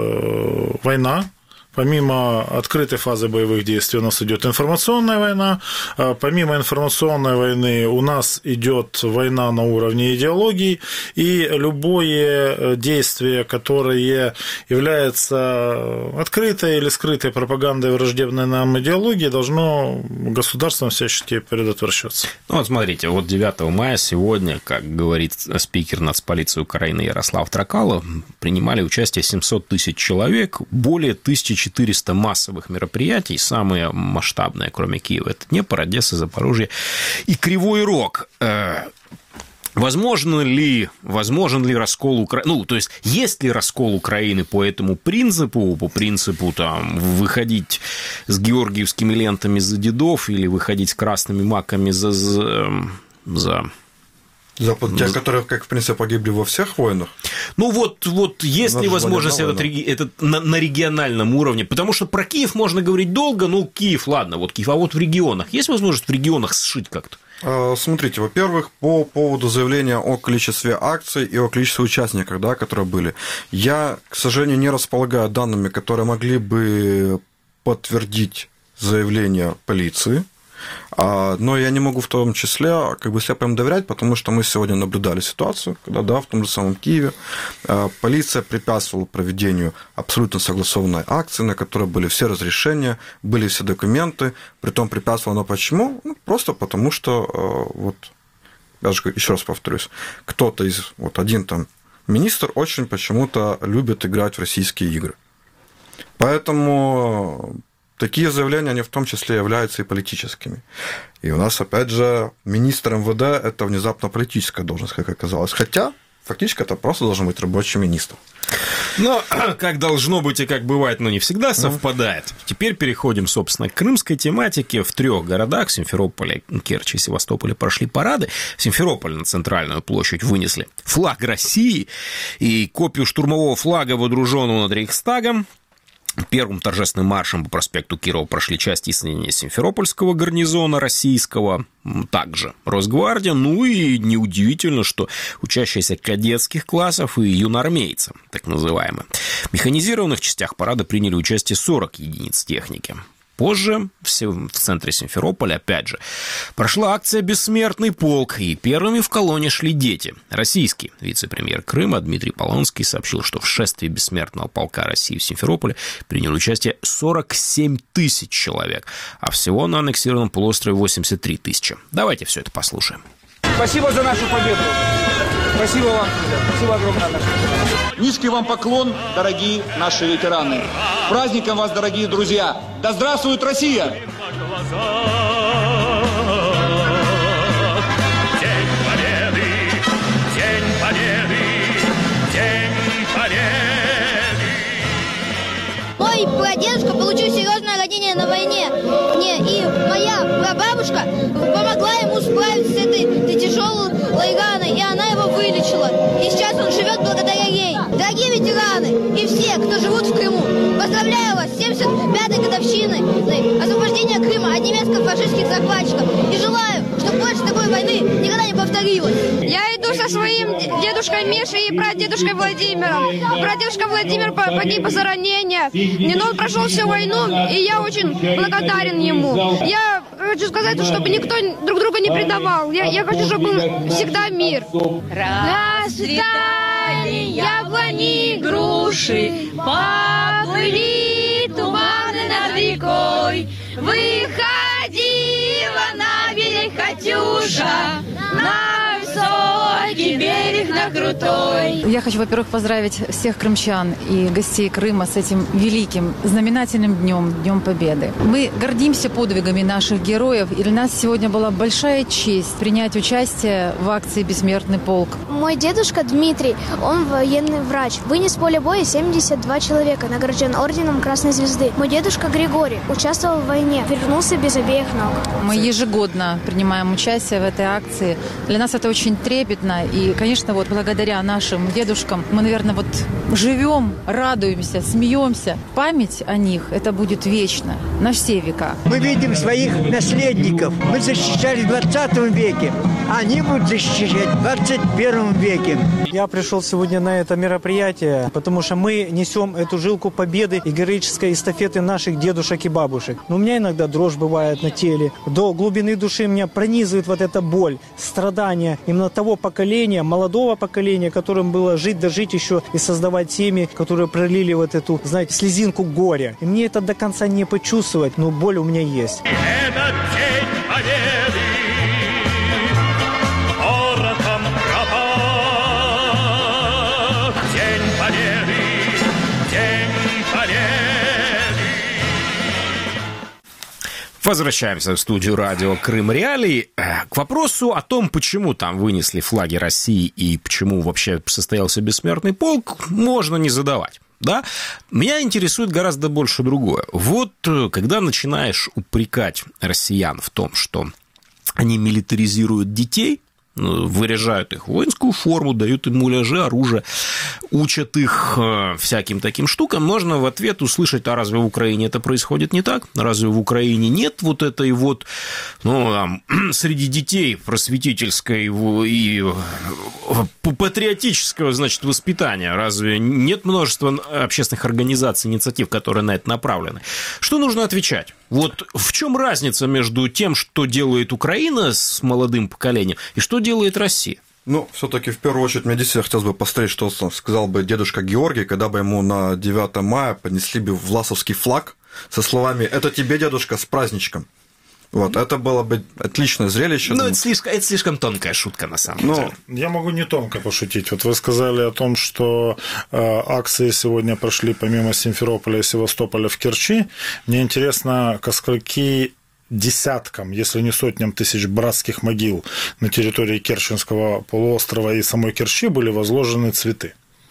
Speaker 11: война. Помимо открытой фазы боевых действий у нас идет информационная война. Помимо информационной войны у нас идет война на уровне идеологии. И любое действие, которое является открытой или скрытой пропагандой враждебной нам идеологии, должно государством всячески предотвращаться.
Speaker 2: Ну вот смотрите, вот девятого мая сегодня, как говорит спикер нацполиции Украины Ярослав Тракалов, принимали участие семьсот тысяч человек, более тысячи четыреста массовых мероприятий, самые масштабные, кроме Киева, это Днепр, Одесса, Запорожье и Кривой Рог. Возможно ли, возможен ли раскол Украины, ну, то есть, есть ли раскол Украины по этому принципу, по принципу, там, выходить с георгиевскими лентами за дедов или выходить с красными маками за, за, за...
Speaker 3: За те, которые, как в принципе, погибли во всех войнах?
Speaker 2: Ну вот, вот есть ли возможность этот, этот на, на региональном уровне? Потому что про Киев можно говорить долго, ну, Киев, ладно, вот Киев, а вот в регионах. Есть возможность в регионах сшить как-то?
Speaker 3: Смотрите, во-первых, по поводу заявления о количестве акций и о количестве участников, да, которые были. Я, к сожалению, не располагаю данными, которые могли бы подтвердить заявление полиции. Но я не могу в том числе как бы слепо им доверять, потому что мы сегодня наблюдали ситуацию, когда, да, в том же самом Киеве полиция препятствовала проведению абсолютно согласованной акции, на которой были все разрешения, были все документы, притом препятствовала, но почему? Ну, просто потому что, вот, я же еще раз повторюсь, кто-то из, вот один там министр очень почему-то любит играть в российские игры. Поэтому... Такие заявления, они в том числе являются и политическими. И у нас, опять же, министр эм вэ дэ – это внезапно политическая должность, как оказалось. Хотя, фактически, это просто должен быть рабочий министр.
Speaker 2: Но как должно быть и как бывает, но не всегда совпадает. Теперь переходим, собственно, к крымской тематике. В трех городах – Симферополе, Керчи и Севастополе – прошли парады. В Симферополе на центральную площадь вынесли флаг России и копию штурмового флага, водруженного над Рейхстагом. Первым торжественным маршем по проспекту Кирова прошли части соединения Симферопольского гарнизона российского, также Росгвардия, ну и неудивительно, что учащиеся кадетских классов и юноармейцы, так называемые. В механизированных частях парада приняли участие сорок единиц техники. Позже в центре Симферополя, опять же, прошла акция «Бессмертный полк», и первыми в колонне шли дети. Российский вице-премьер Крыма Дмитрий Полонский сообщил, что в шествии Бессмертного полка России в Симферополе приняли участие сорок семь тысяч человек, а всего на аннексированном полуострове восемьдесят три тысячи. Давайте все это послушаем.
Speaker 4: Спасибо за нашу победу. Спасибо вам. Спасибо огромное.
Speaker 18: Низкий вам поклон, дорогие наши ветераны. С праздником вас, дорогие друзья. Да здравствует Россия!
Speaker 9: День Победы! День Победы! День Победы!
Speaker 19: Мой прадедушка получил серьезное ранение на войне. Не, и моя прабабушка помогла ему справиться с этой, этой тяжелой раной, и она его вылечила. И сейчас он живет благодаря ей. Дорогие ветераны и все, кто живут в Крыму, поздравляю вас с семьдесят пятой годовщиной освобождения Крыма от немецко-фашистских захватчиков. И желаю, чтобы больше такой войны никогда не повторилось.
Speaker 20: Я иду со своим дедушкой Мишей и прадедушкой Владимиром. Прадедушка Владимир погиб из-за ранения. Но он прошел всю войну, и я очень благодарен ему. Я хочу сказать, чтобы никто друг друга не предавал. Я, я хочу, чтобы был всегда мир. Расцветали яблони и груши, поплыли туманы над рекой. Выходила на берег Катюша, на высокий берег, на крутой.
Speaker 21: Я хочу, во-первых, поздравить всех крымчан и гостей Крыма с этим великим, знаменательным днем, Днем Победы. Мы гордимся подвигами наших героев, и для нас сегодня была большая честь принять участие в акции «Бессмертный полк».
Speaker 22: Мой дедушка Дмитрий, он военный врач. Вынес с поля боя семьдесят два человека, награжден орденом Красной Звезды. Мой дедушка Григорий участвовал в войне, вернулся без обеих ног.
Speaker 21: Мы ежегодно принимаем участие в этой акции. Для нас это очень трепетно, и, конечно, вот благодаря нашим дедушкам мы, наверное, вот живем, радуемся, смеемся. Память о них, это будет вечно, на все века.
Speaker 23: Мы видим своих наследников. Мы защищали в двадцатом веке, а они будут защищать в двадцать первом веке.
Speaker 24: Я пришел сегодня на это мероприятие, потому что мы несем эту жилку победы и героической эстафеты наших дедушек и бабушек. Но у меня иногда дрожь бывает на теле. До глубины души меня пронизывает вот эта боль, страдания именно того поколения, молодого поколения, которым было жить, дожить еще и создавать семьи, которые пролили вот эту, знаете, слезинку горя. И мне это до конца не почувствовать, но боль у меня есть.
Speaker 9: Этот день победы городом пропах. День победы, день победы.
Speaker 2: Возвращаемся в студию радио «Крым Реалии». К вопросу о том, почему там вынесли флаги России и почему вообще состоялся бессмертный полк, можно не задавать. Да? Меня интересует гораздо больше другое. Вот когда начинаешь упрекать россиян в том, что они милитаризируют детей, выряжают их в воинскую форму, дают им муляжи, оружие, учат их всяким таким штукам, можно в ответ услышать: а разве в Украине это происходит не так? Разве в Украине нет вот этой вот, ну, там, среди детей просветительской и патриотического, значит, воспитания? Разве нет множества общественных организаций, инициатив, которые на это направлены? Что нужно отвечать? Вот в чем разница между тем, что делает Украина с молодым поколением, и что делает Россия?
Speaker 3: Ну, все-таки в первую очередь мне действительно хотелось бы посмотреть, что сказал бы дедушка Георгий, когда бы ему на девятое мая поднесли бы власовский флаг со словами: «Это тебе, дедушка, с праздничком». Вот, это было бы отличное зрелище.
Speaker 2: Ну, это слишком, это слишком тонкая шутка, на самом
Speaker 3: Но...
Speaker 2: деле.
Speaker 11: Я могу не тонко пошутить. Вот вы сказали о том, что э, акции сегодня прошли помимо Симферополя и Севастополя в Керчи. Мне интересно, ко скольки десяткам, если не сотням тысяч братских могил на территории Керченского полуострова и самой Керчи были возложены цветы.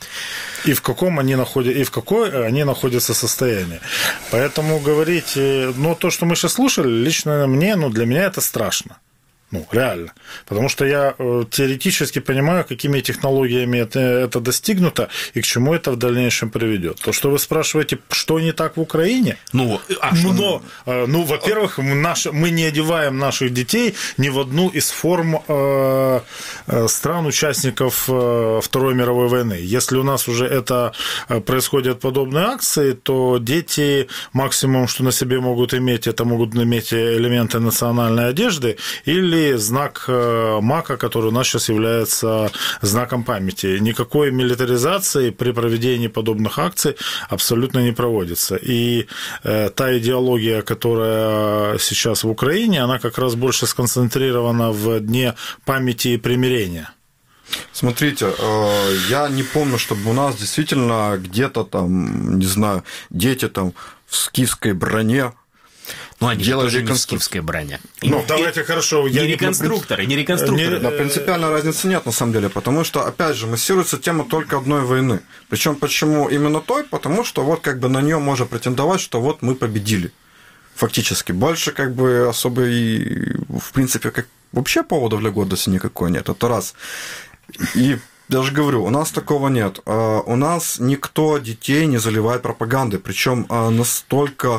Speaker 11: И в каком они находятся, и в какой они находятся состоянии. Поэтому говорить, ну, то, что мы сейчас слушали, лично мне, ну, для меня это страшно. Ну, реально. Потому что я теоретически понимаю, какими технологиями это, это достигнуто и к чему это в дальнейшем приведет. То, что вы спрашиваете, что не так в Украине,
Speaker 2: ну, а
Speaker 11: ну, но, ну во-первых, наш, мы не одеваем наших детей ни в одну из форм э, стран-участников Второй мировой войны. Если у нас уже это происходят подобные акции, то дети максимум, что на себе могут иметь, это могут иметь элементы национальной одежды или знак мака, который у нас сейчас является знаком памяти. Никакой милитаризации при проведении подобных акций абсолютно не проводится. И э, та идеология, которая сейчас в Украине, она как раз больше сконцентрирована в дне памяти и примирения.
Speaker 3: Смотрите, я не помню, чтобы у нас действительно где-то там, не знаю, дети там в скифской броне.
Speaker 2: Ну, они делали тоже не в скифской броне.
Speaker 11: Ну, и, давайте, хорошо.
Speaker 2: Не я реконструкторы, не, не реконструкторы.
Speaker 3: Но принципиальной разницы нет, на самом деле, потому что, опять же, массируется тема только одной войны. Причем почему именно той? Потому что вот как бы на нее можно претендовать, что вот мы победили. Фактически. Больше как бы особо и, в принципе, как вообще поводов для гордости никакой нет. Это раз. И даже говорю, у нас такого нет. У нас никто детей не заливает пропагандой, причем настолько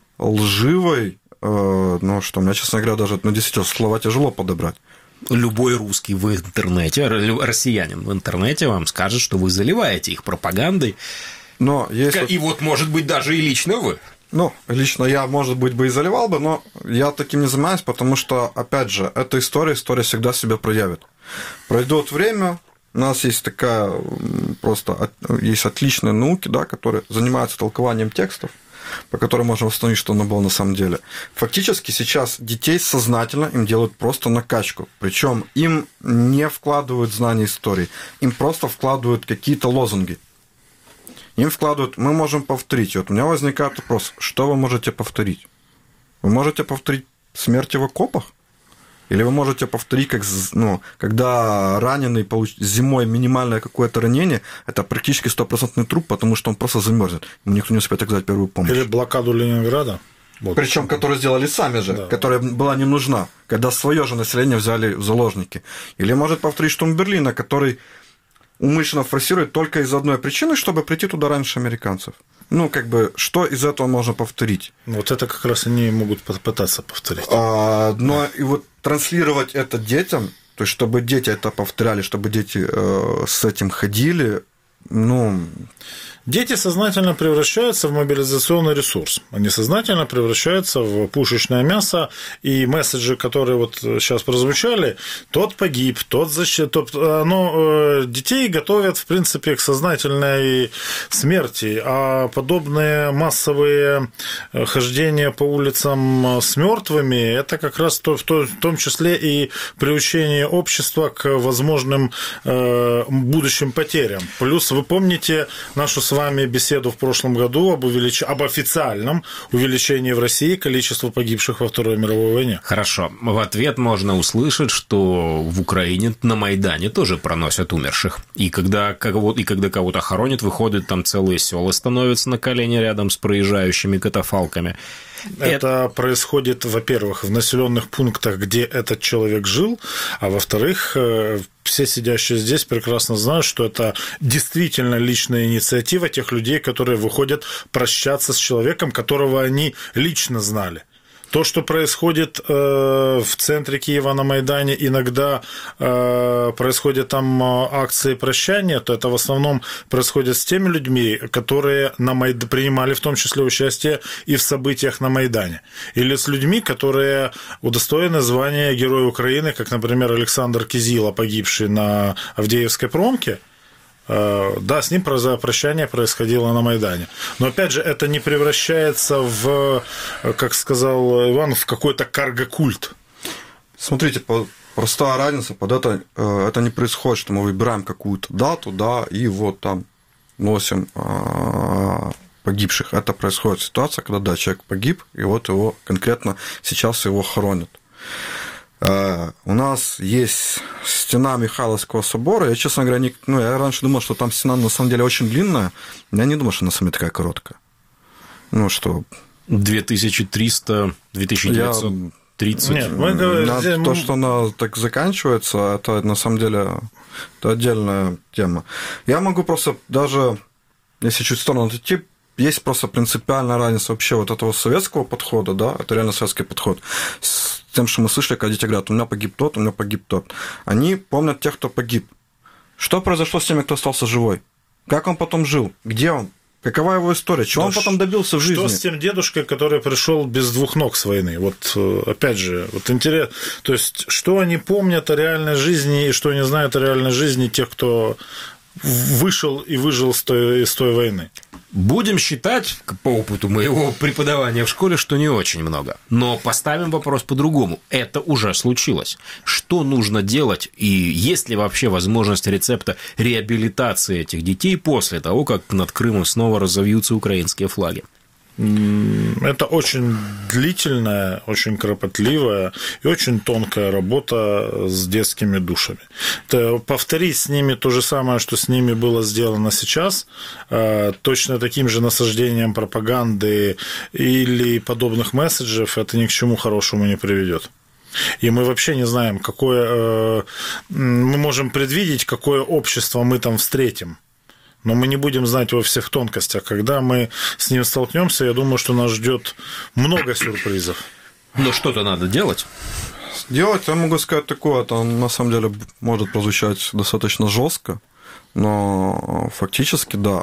Speaker 3: лживой, ну что, мне, честно говоря, даже, ну, действительно, слова тяжело подобрать.
Speaker 2: Любой русский в интернете, россиянин в интернете вам скажет, что вы заливаете их пропагандой.
Speaker 3: Но если...
Speaker 2: И вот, может быть, даже и лично вы.
Speaker 3: Ну, лично я, может быть, бы и заливал бы, но я таким не занимаюсь, потому что, опять же, эта история, история всегда себя проявит. Пройдет время, у нас есть такая, просто, есть отличные науки, да, которые занимаются толкованием текстов, по которым можно установить, что оно было на самом деле. Фактически сейчас детей сознательно им делают просто накачку. Причем им не вкладывают знания истории, им просто вкладывают какие-то лозунги. Им вкладывают, мы можем повторить. И вот у меня возникает вопрос, что вы можете повторить? Вы можете повторить смерти в окопах? Или вы можете повторить, как, ну, когда раненый получит зимой минимальное какое-то ранение, это практически стопроцентный труп, потому что он просто замерзнет. Ему никто не успеет оказать первую помощь.
Speaker 11: Или блокаду Ленинграда.
Speaker 3: Вот. Причем, которую сделали сами же, да. Которая была не нужна, когда свое же население взяли в заложники. Или может повторить штурм Берлина, который умышленно форсирует только из одной причины, чтобы прийти туда раньше американцев. Ну, как бы, что из этого можно повторить?
Speaker 11: Вот это как раз они могут попытаться повторить.
Speaker 3: А, но и вот транслировать это детям, то есть, чтобы дети это повторяли, чтобы дети э, с этим ходили, ну...
Speaker 11: Дети сознательно превращаются в мобилизационный ресурс. Они сознательно превращаются в пушечное мясо, и месседжи, которые вот сейчас прозвучали, тот погиб, тот защит, тот, оно, детей готовят, в принципе, к сознательной смерти, а подобные массовые хождения по улицам с мертвыми, это как раз то, в том числе и приучение общества к возможным будущим потерям. Плюс вы помните нашу с вами беседу в прошлом году об, увелич... об официальном увеличении в России количества погибших во Второй мировой войне.
Speaker 2: Хорошо. В ответ можно услышать, что в Украине на Майдане тоже проносят умерших. И когда кого-то, и когда кого-то хоронят, выходят, там целые села становятся на колени рядом с проезжающими катафалками.
Speaker 11: Это э... происходит, во-первых, в населенных пунктах, где этот человек жил, а во-вторых, все сидящие здесь прекрасно знают, что это действительно личная инициатива тех людей, которые выходят прощаться с человеком, которого они лично знали. То, что происходит э, в центре Киева на Майдане, иногда э, происходят там акции прощания, то это в основном происходит с теми людьми, которые на Майд... принимали в том числе участие и в событиях на Майдане. Или с людьми, которые удостоены звания Героя Украины, как, например, Александр Кизила, погибший на Авдеевской промке. Да, с ним прощание происходило на Майдане. Но, опять же, это не превращается в, как сказал Иван, в какой-то карго-культ.
Speaker 3: Смотрите, простая разница, под это, это не происходит, что мы выбираем какую-то дату, да, и вот там носим погибших. Это происходит ситуация, когда, да, человек погиб, и вот его конкретно сейчас его хоронят. У нас есть стена Михайловского собора. Я, честно говоря, не, ну, я раньше думал, что там стена на самом деле очень длинная. Я не думал, что она на самом деле такая короткая. Ну, что...
Speaker 2: две тысячи триста - две тысячи девятьсот тридцать.
Speaker 3: Нет, мы говорим... То, что она так заканчивается, это на самом деле это отдельная тема. Я могу просто даже, если чуть в сторону отойти, есть просто принципиальная разница вообще вот этого советского подхода, да, это реально советский подход, с тем, что мы слышали, когда дети говорят, у меня погиб тот, у меня погиб тот. Они помнят тех, кто погиб. Что произошло с теми, кто остался живой? Как он потом жил? Где он? Какова его история? Чего да он потом добился в жизни?
Speaker 11: Что с тем дедушкой, который пришел без двух ног с войны? Вот опять же, вот интересно. То есть, что они помнят о реальной жизни и что они знают о реальной жизни тех, кто вышел и выжил из той, из той войны?
Speaker 2: Будем считать, по опыту моего преподавания в школе, что не очень много. Но поставим вопрос по-другому. Это уже случилось. Что нужно делать? И есть ли вообще возможность рецепта реабилитации этих детей после того, как над Крымом снова разовьются украинские флаги?
Speaker 11: Это очень длительная, очень кропотливая и очень тонкая работа с детскими душами. Это повторить с ними то же самое, что с ними было сделано сейчас, точно таким же насаждением пропаганды или подобных месседжев, это ни к чему хорошему не приведет. И мы вообще не знаем, какое... Мы можем предвидеть, какое общество мы там встретим. Но мы не будем знать во всех тонкостях. Когда мы с ним столкнемся, я думаю, что нас ждет много сюрпризов.
Speaker 2: Но что-то надо делать.
Speaker 3: Делать, я могу сказать такое, это на самом деле может прозвучать достаточно жестко, но фактически, да.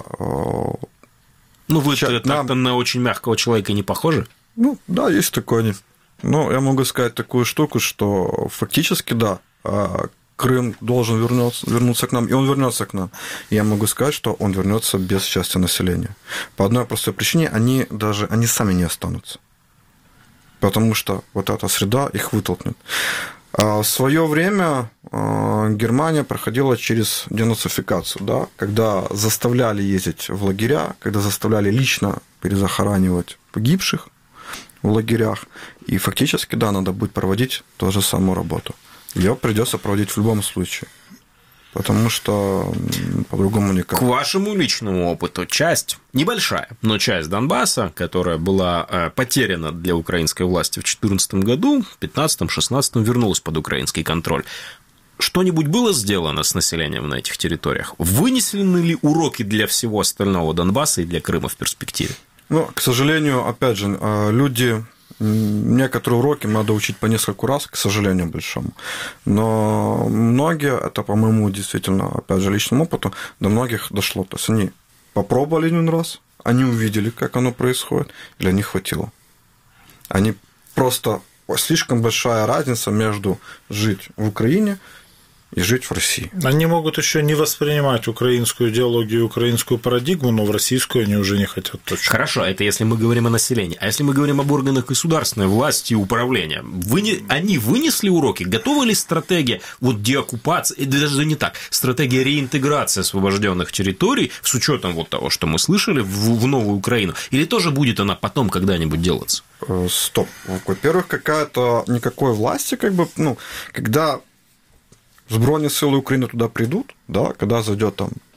Speaker 2: Ну, вы так-то нам... на очень мягкого человека не похожи?
Speaker 3: Ну, да, есть такое. Но я могу сказать такую штуку, что фактически, да, Крым должен вернуться, вернуться к нам, и он вернется к нам. И я могу сказать, что он вернется без части населения. По одной простой причине, они даже они сами не останутся. Потому что вот эта среда их вытолкнет. В свое время Германия проходила через денацификацию, да, когда заставляли ездить в лагеря, когда заставляли лично перезахоранивать погибших в лагерях. И фактически, да, надо будет проводить ту же самую работу. Ее придется проводить в любом случае, потому что по-другому никак.
Speaker 2: К вашему личному опыту часть, небольшая, но часть Донбасса, которая была потеряна для украинской власти в две тысячи четырнадцатом году, в две тысячи пятнадцатом — две тысячи шестнадцатом вернулась под украинский контроль. Что-нибудь было сделано с населением на этих территориях? Вынесены ли уроки для всего остального Донбасса и для Крыма в перспективе?
Speaker 3: Ну, к сожалению, опять же, люди... Некоторые уроки надо учить по нескольку раз, к сожалению, большому. Но многие, это, по-моему, действительно, опять же, личному опыту, до многих дошло. То есть они попробовали один раз, они увидели, как оно происходит, и для них хватило. Они просто... Слишком большая разница между жить в Украине и жить в России.
Speaker 11: Они могут еще не воспринимать украинскую идеологию, украинскую парадигму, но в российскую они уже не хотят точно.
Speaker 2: Хорошо, это если мы говорим о населении. А если мы говорим об органах государственной власти и управления, вы, они вынесли уроки? Готова ли стратегия вот деоккупации, даже не так, стратегия реинтеграции освобожденных территорий с учетом вот того, что мы слышали, в, в новую Украину? Или тоже будет она потом когда-нибудь делаться?
Speaker 3: Стоп. Во-первых, какая-то никакой власти, как бы, ну, когда Збройные силы Украины туда придут, да, когда зайдет там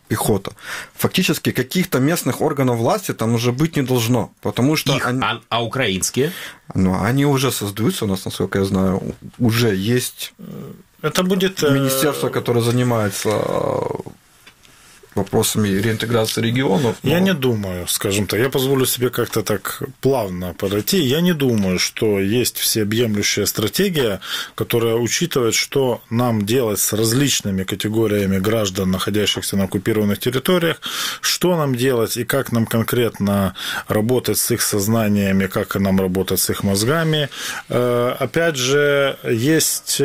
Speaker 3: пехота. Фактически каких-то местных органов власти там уже быть не должно, потому что...
Speaker 2: Их, они... а, а украинские?
Speaker 3: Ну, они уже создаются у нас, насколько я знаю, уже есть...
Speaker 11: Это будет...
Speaker 3: Министерство, которое занимается вопросами реинтеграции регионов. Но...
Speaker 11: Я не думаю, скажем так, я позволю себе как-то так плавно подойти. Я не думаю, что есть всеобъемлющая стратегия, которая учитывает, что нам делать с различными категориями граждан, находящихся на оккупированных территориях, что нам делать и как нам конкретно работать с их сознаниями, как нам работать с их мозгами. Опять же, есть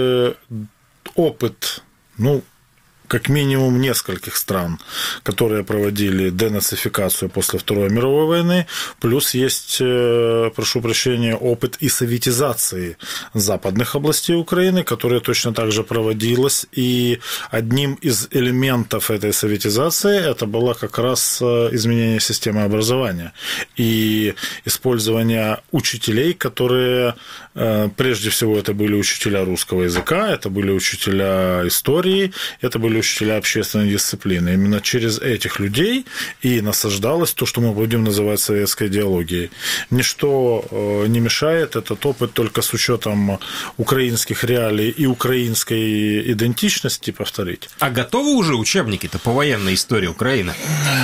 Speaker 11: опыт, ну, как минимум нескольких стран, которые проводили денацификацию после Второй мировой войны, плюс есть, прошу прощения, опыт и советизации западных областей Украины, которая точно так же проводилась, и одним из элементов этой советизации это было как раз изменение системы образования и использование учителей, которые, прежде всего, это были учителя русского языка, это были учителя истории, это были учителя общественной дисциплины. Именно через этих людей и насаждалось то, что мы будем называть советской идеологией. Ничто не мешает этот опыт только с учетом украинских реалий и украинской идентичности повторить.
Speaker 2: А готовы уже учебники-то по военной истории Украины?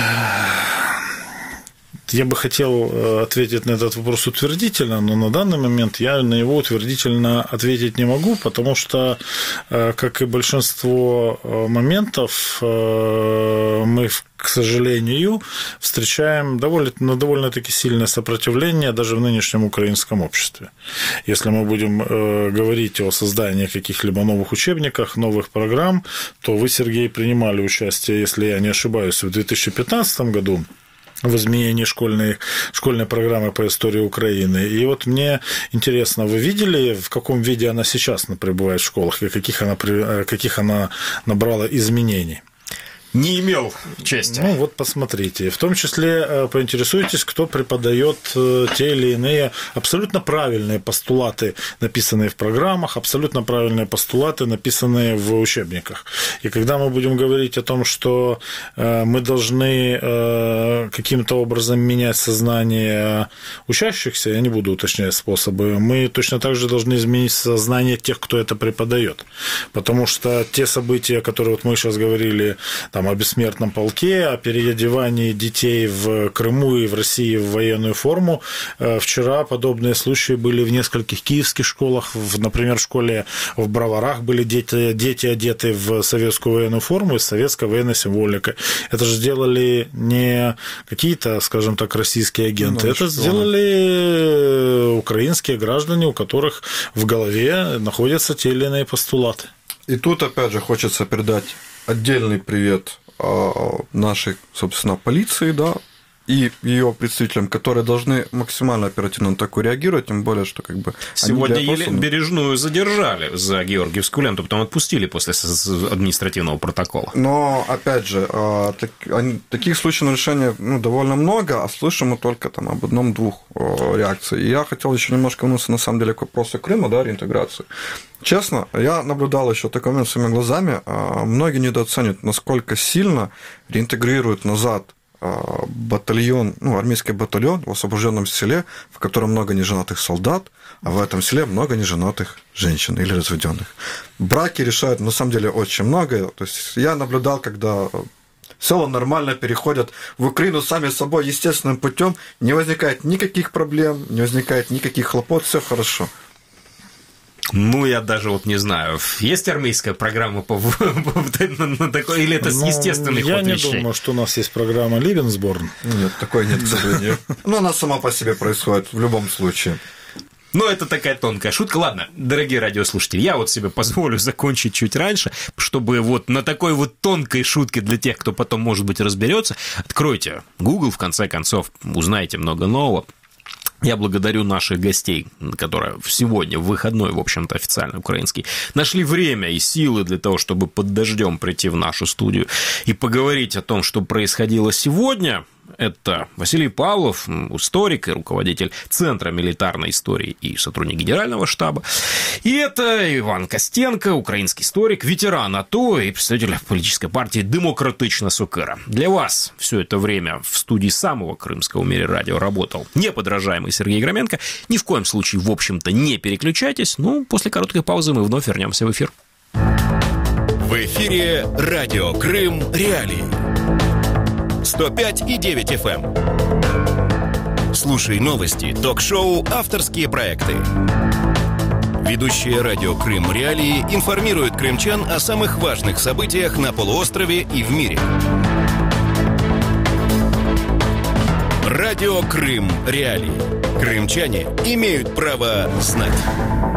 Speaker 11: Я бы хотел ответить на этот вопрос утвердительно, но на данный момент я на него утвердительно ответить не могу, потому что, как и большинство моментов, мы, к сожалению, встречаем довольно, довольно-таки сильное сопротивление даже в нынешнем украинском обществе. Если мы будем говорить о создании каких-либо новых учебников, новых программ, то вы, Сергей, принимали участие, если я не ошибаюсь, в две тысячи пятнадцатом году в изменении школьной, школьной программы по истории Украины. И вот мне интересно, вы видели, в каком виде она сейчас пребывает в школах, и каких она, каких она набрала изменений?
Speaker 2: Не имел чести.
Speaker 11: Ну, вот посмотрите. В том числе поинтересуйтесь, кто преподает те или иные абсолютно правильные постулаты, написанные в программах, абсолютно правильные постулаты, написанные в учебниках. И когда мы будем говорить о том, что мы должны каким-то образом менять сознание учащихся, я не буду уточнять способы, мы точно так же должны изменить сознание тех, кто это преподает. Потому что те события, которые вот мы сейчас говорили, там, о бессмертном полке, о переодевании детей в Крыму и в России в военную форму. Вчера подобные случаи были в нескольких киевских школах. Например, в школе в Броварах были дети, дети одеты в советскую военную форму и с советской военной символикой. Это же сделали не какие-то, скажем так, российские агенты. Ну, это сделали украинские граждане, у которых в голове находятся те или иные постулаты.
Speaker 3: И тут, опять же, хочется передать отдельный привет нашей, собственно, полиции, да, и ее представителям, которые должны максимально оперативно на такое реагировать, тем более, что как бы...
Speaker 2: Сегодня Елену Бережную задержали за Георгиевскую ленту, потом отпустили после административного протокола.
Speaker 3: Но, опять же, таких случаев нарушения, ну, довольно много, а слышим мы только там об одном-двух реакциях. И я хотел еще немножко вернуться, на самом деле, к вопросу Крыма, да, реинтеграции. Честно, я наблюдал еще такой момент своими глазами. Многие недооценивают, насколько сильно реинтегрируют назад батальон, ну, армейский батальон в освобожденном селе, в котором много неженатых солдат, а в этом селе много неженатых женщин или разведенных. Браки решают, на самом деле, очень многое. То есть я наблюдал, когда села нормально переходят в Украину сами собой естественным путем, не возникает никаких проблем, не возникает никаких хлопот, все хорошо.
Speaker 2: Ну, я даже вот не знаю, есть армейская программа по, на такой, или это
Speaker 11: ну,
Speaker 2: естественный ход
Speaker 11: вещей?
Speaker 2: Я
Speaker 11: не думаю, что у нас есть программа Левенсборн.
Speaker 3: Нет, такой нет, к сожалению. Но она сама по себе происходит в любом случае.
Speaker 2: Ну, это такая тонкая шутка. Ладно, дорогие радиослушатели, я вот себе позволю закончить чуть раньше, чтобы вот на такой вот тонкой шутке для тех, кто потом, может быть, разберется, откройте Google, в конце концов, узнаете много нового. Я благодарю наших гостей, которые сегодня, в выходной, в общем-то, официально украинский, нашли время и силы для того, чтобы под дождем прийти в нашу студию и поговорить о том, что происходило сегодня. Это Василий Павлов, историк и руководитель Центра милитарной истории и сотрудник Генерального штаба. И это Иван Костенко, украинский историк, ветеран АТО и представитель политической партии «Демократична Сокира». Для вас все это время в студии самого крымского в мире радио работал неподражаемый Сергей Громенко. Ни в коем случае, в общем-то, не переключайтесь. Ну, после короткой паузы мы вновь вернемся в эфир.
Speaker 1: В эфире радио Крым Реалии. сто пять и девять эф эм. Слушай новости, ток-шоу, авторские проекты. Ведущие радио Крым Реалии информируют крымчан о самых важных событиях на полуострове и в мире. Радио Крым Реалии. Крымчане имеют право знать.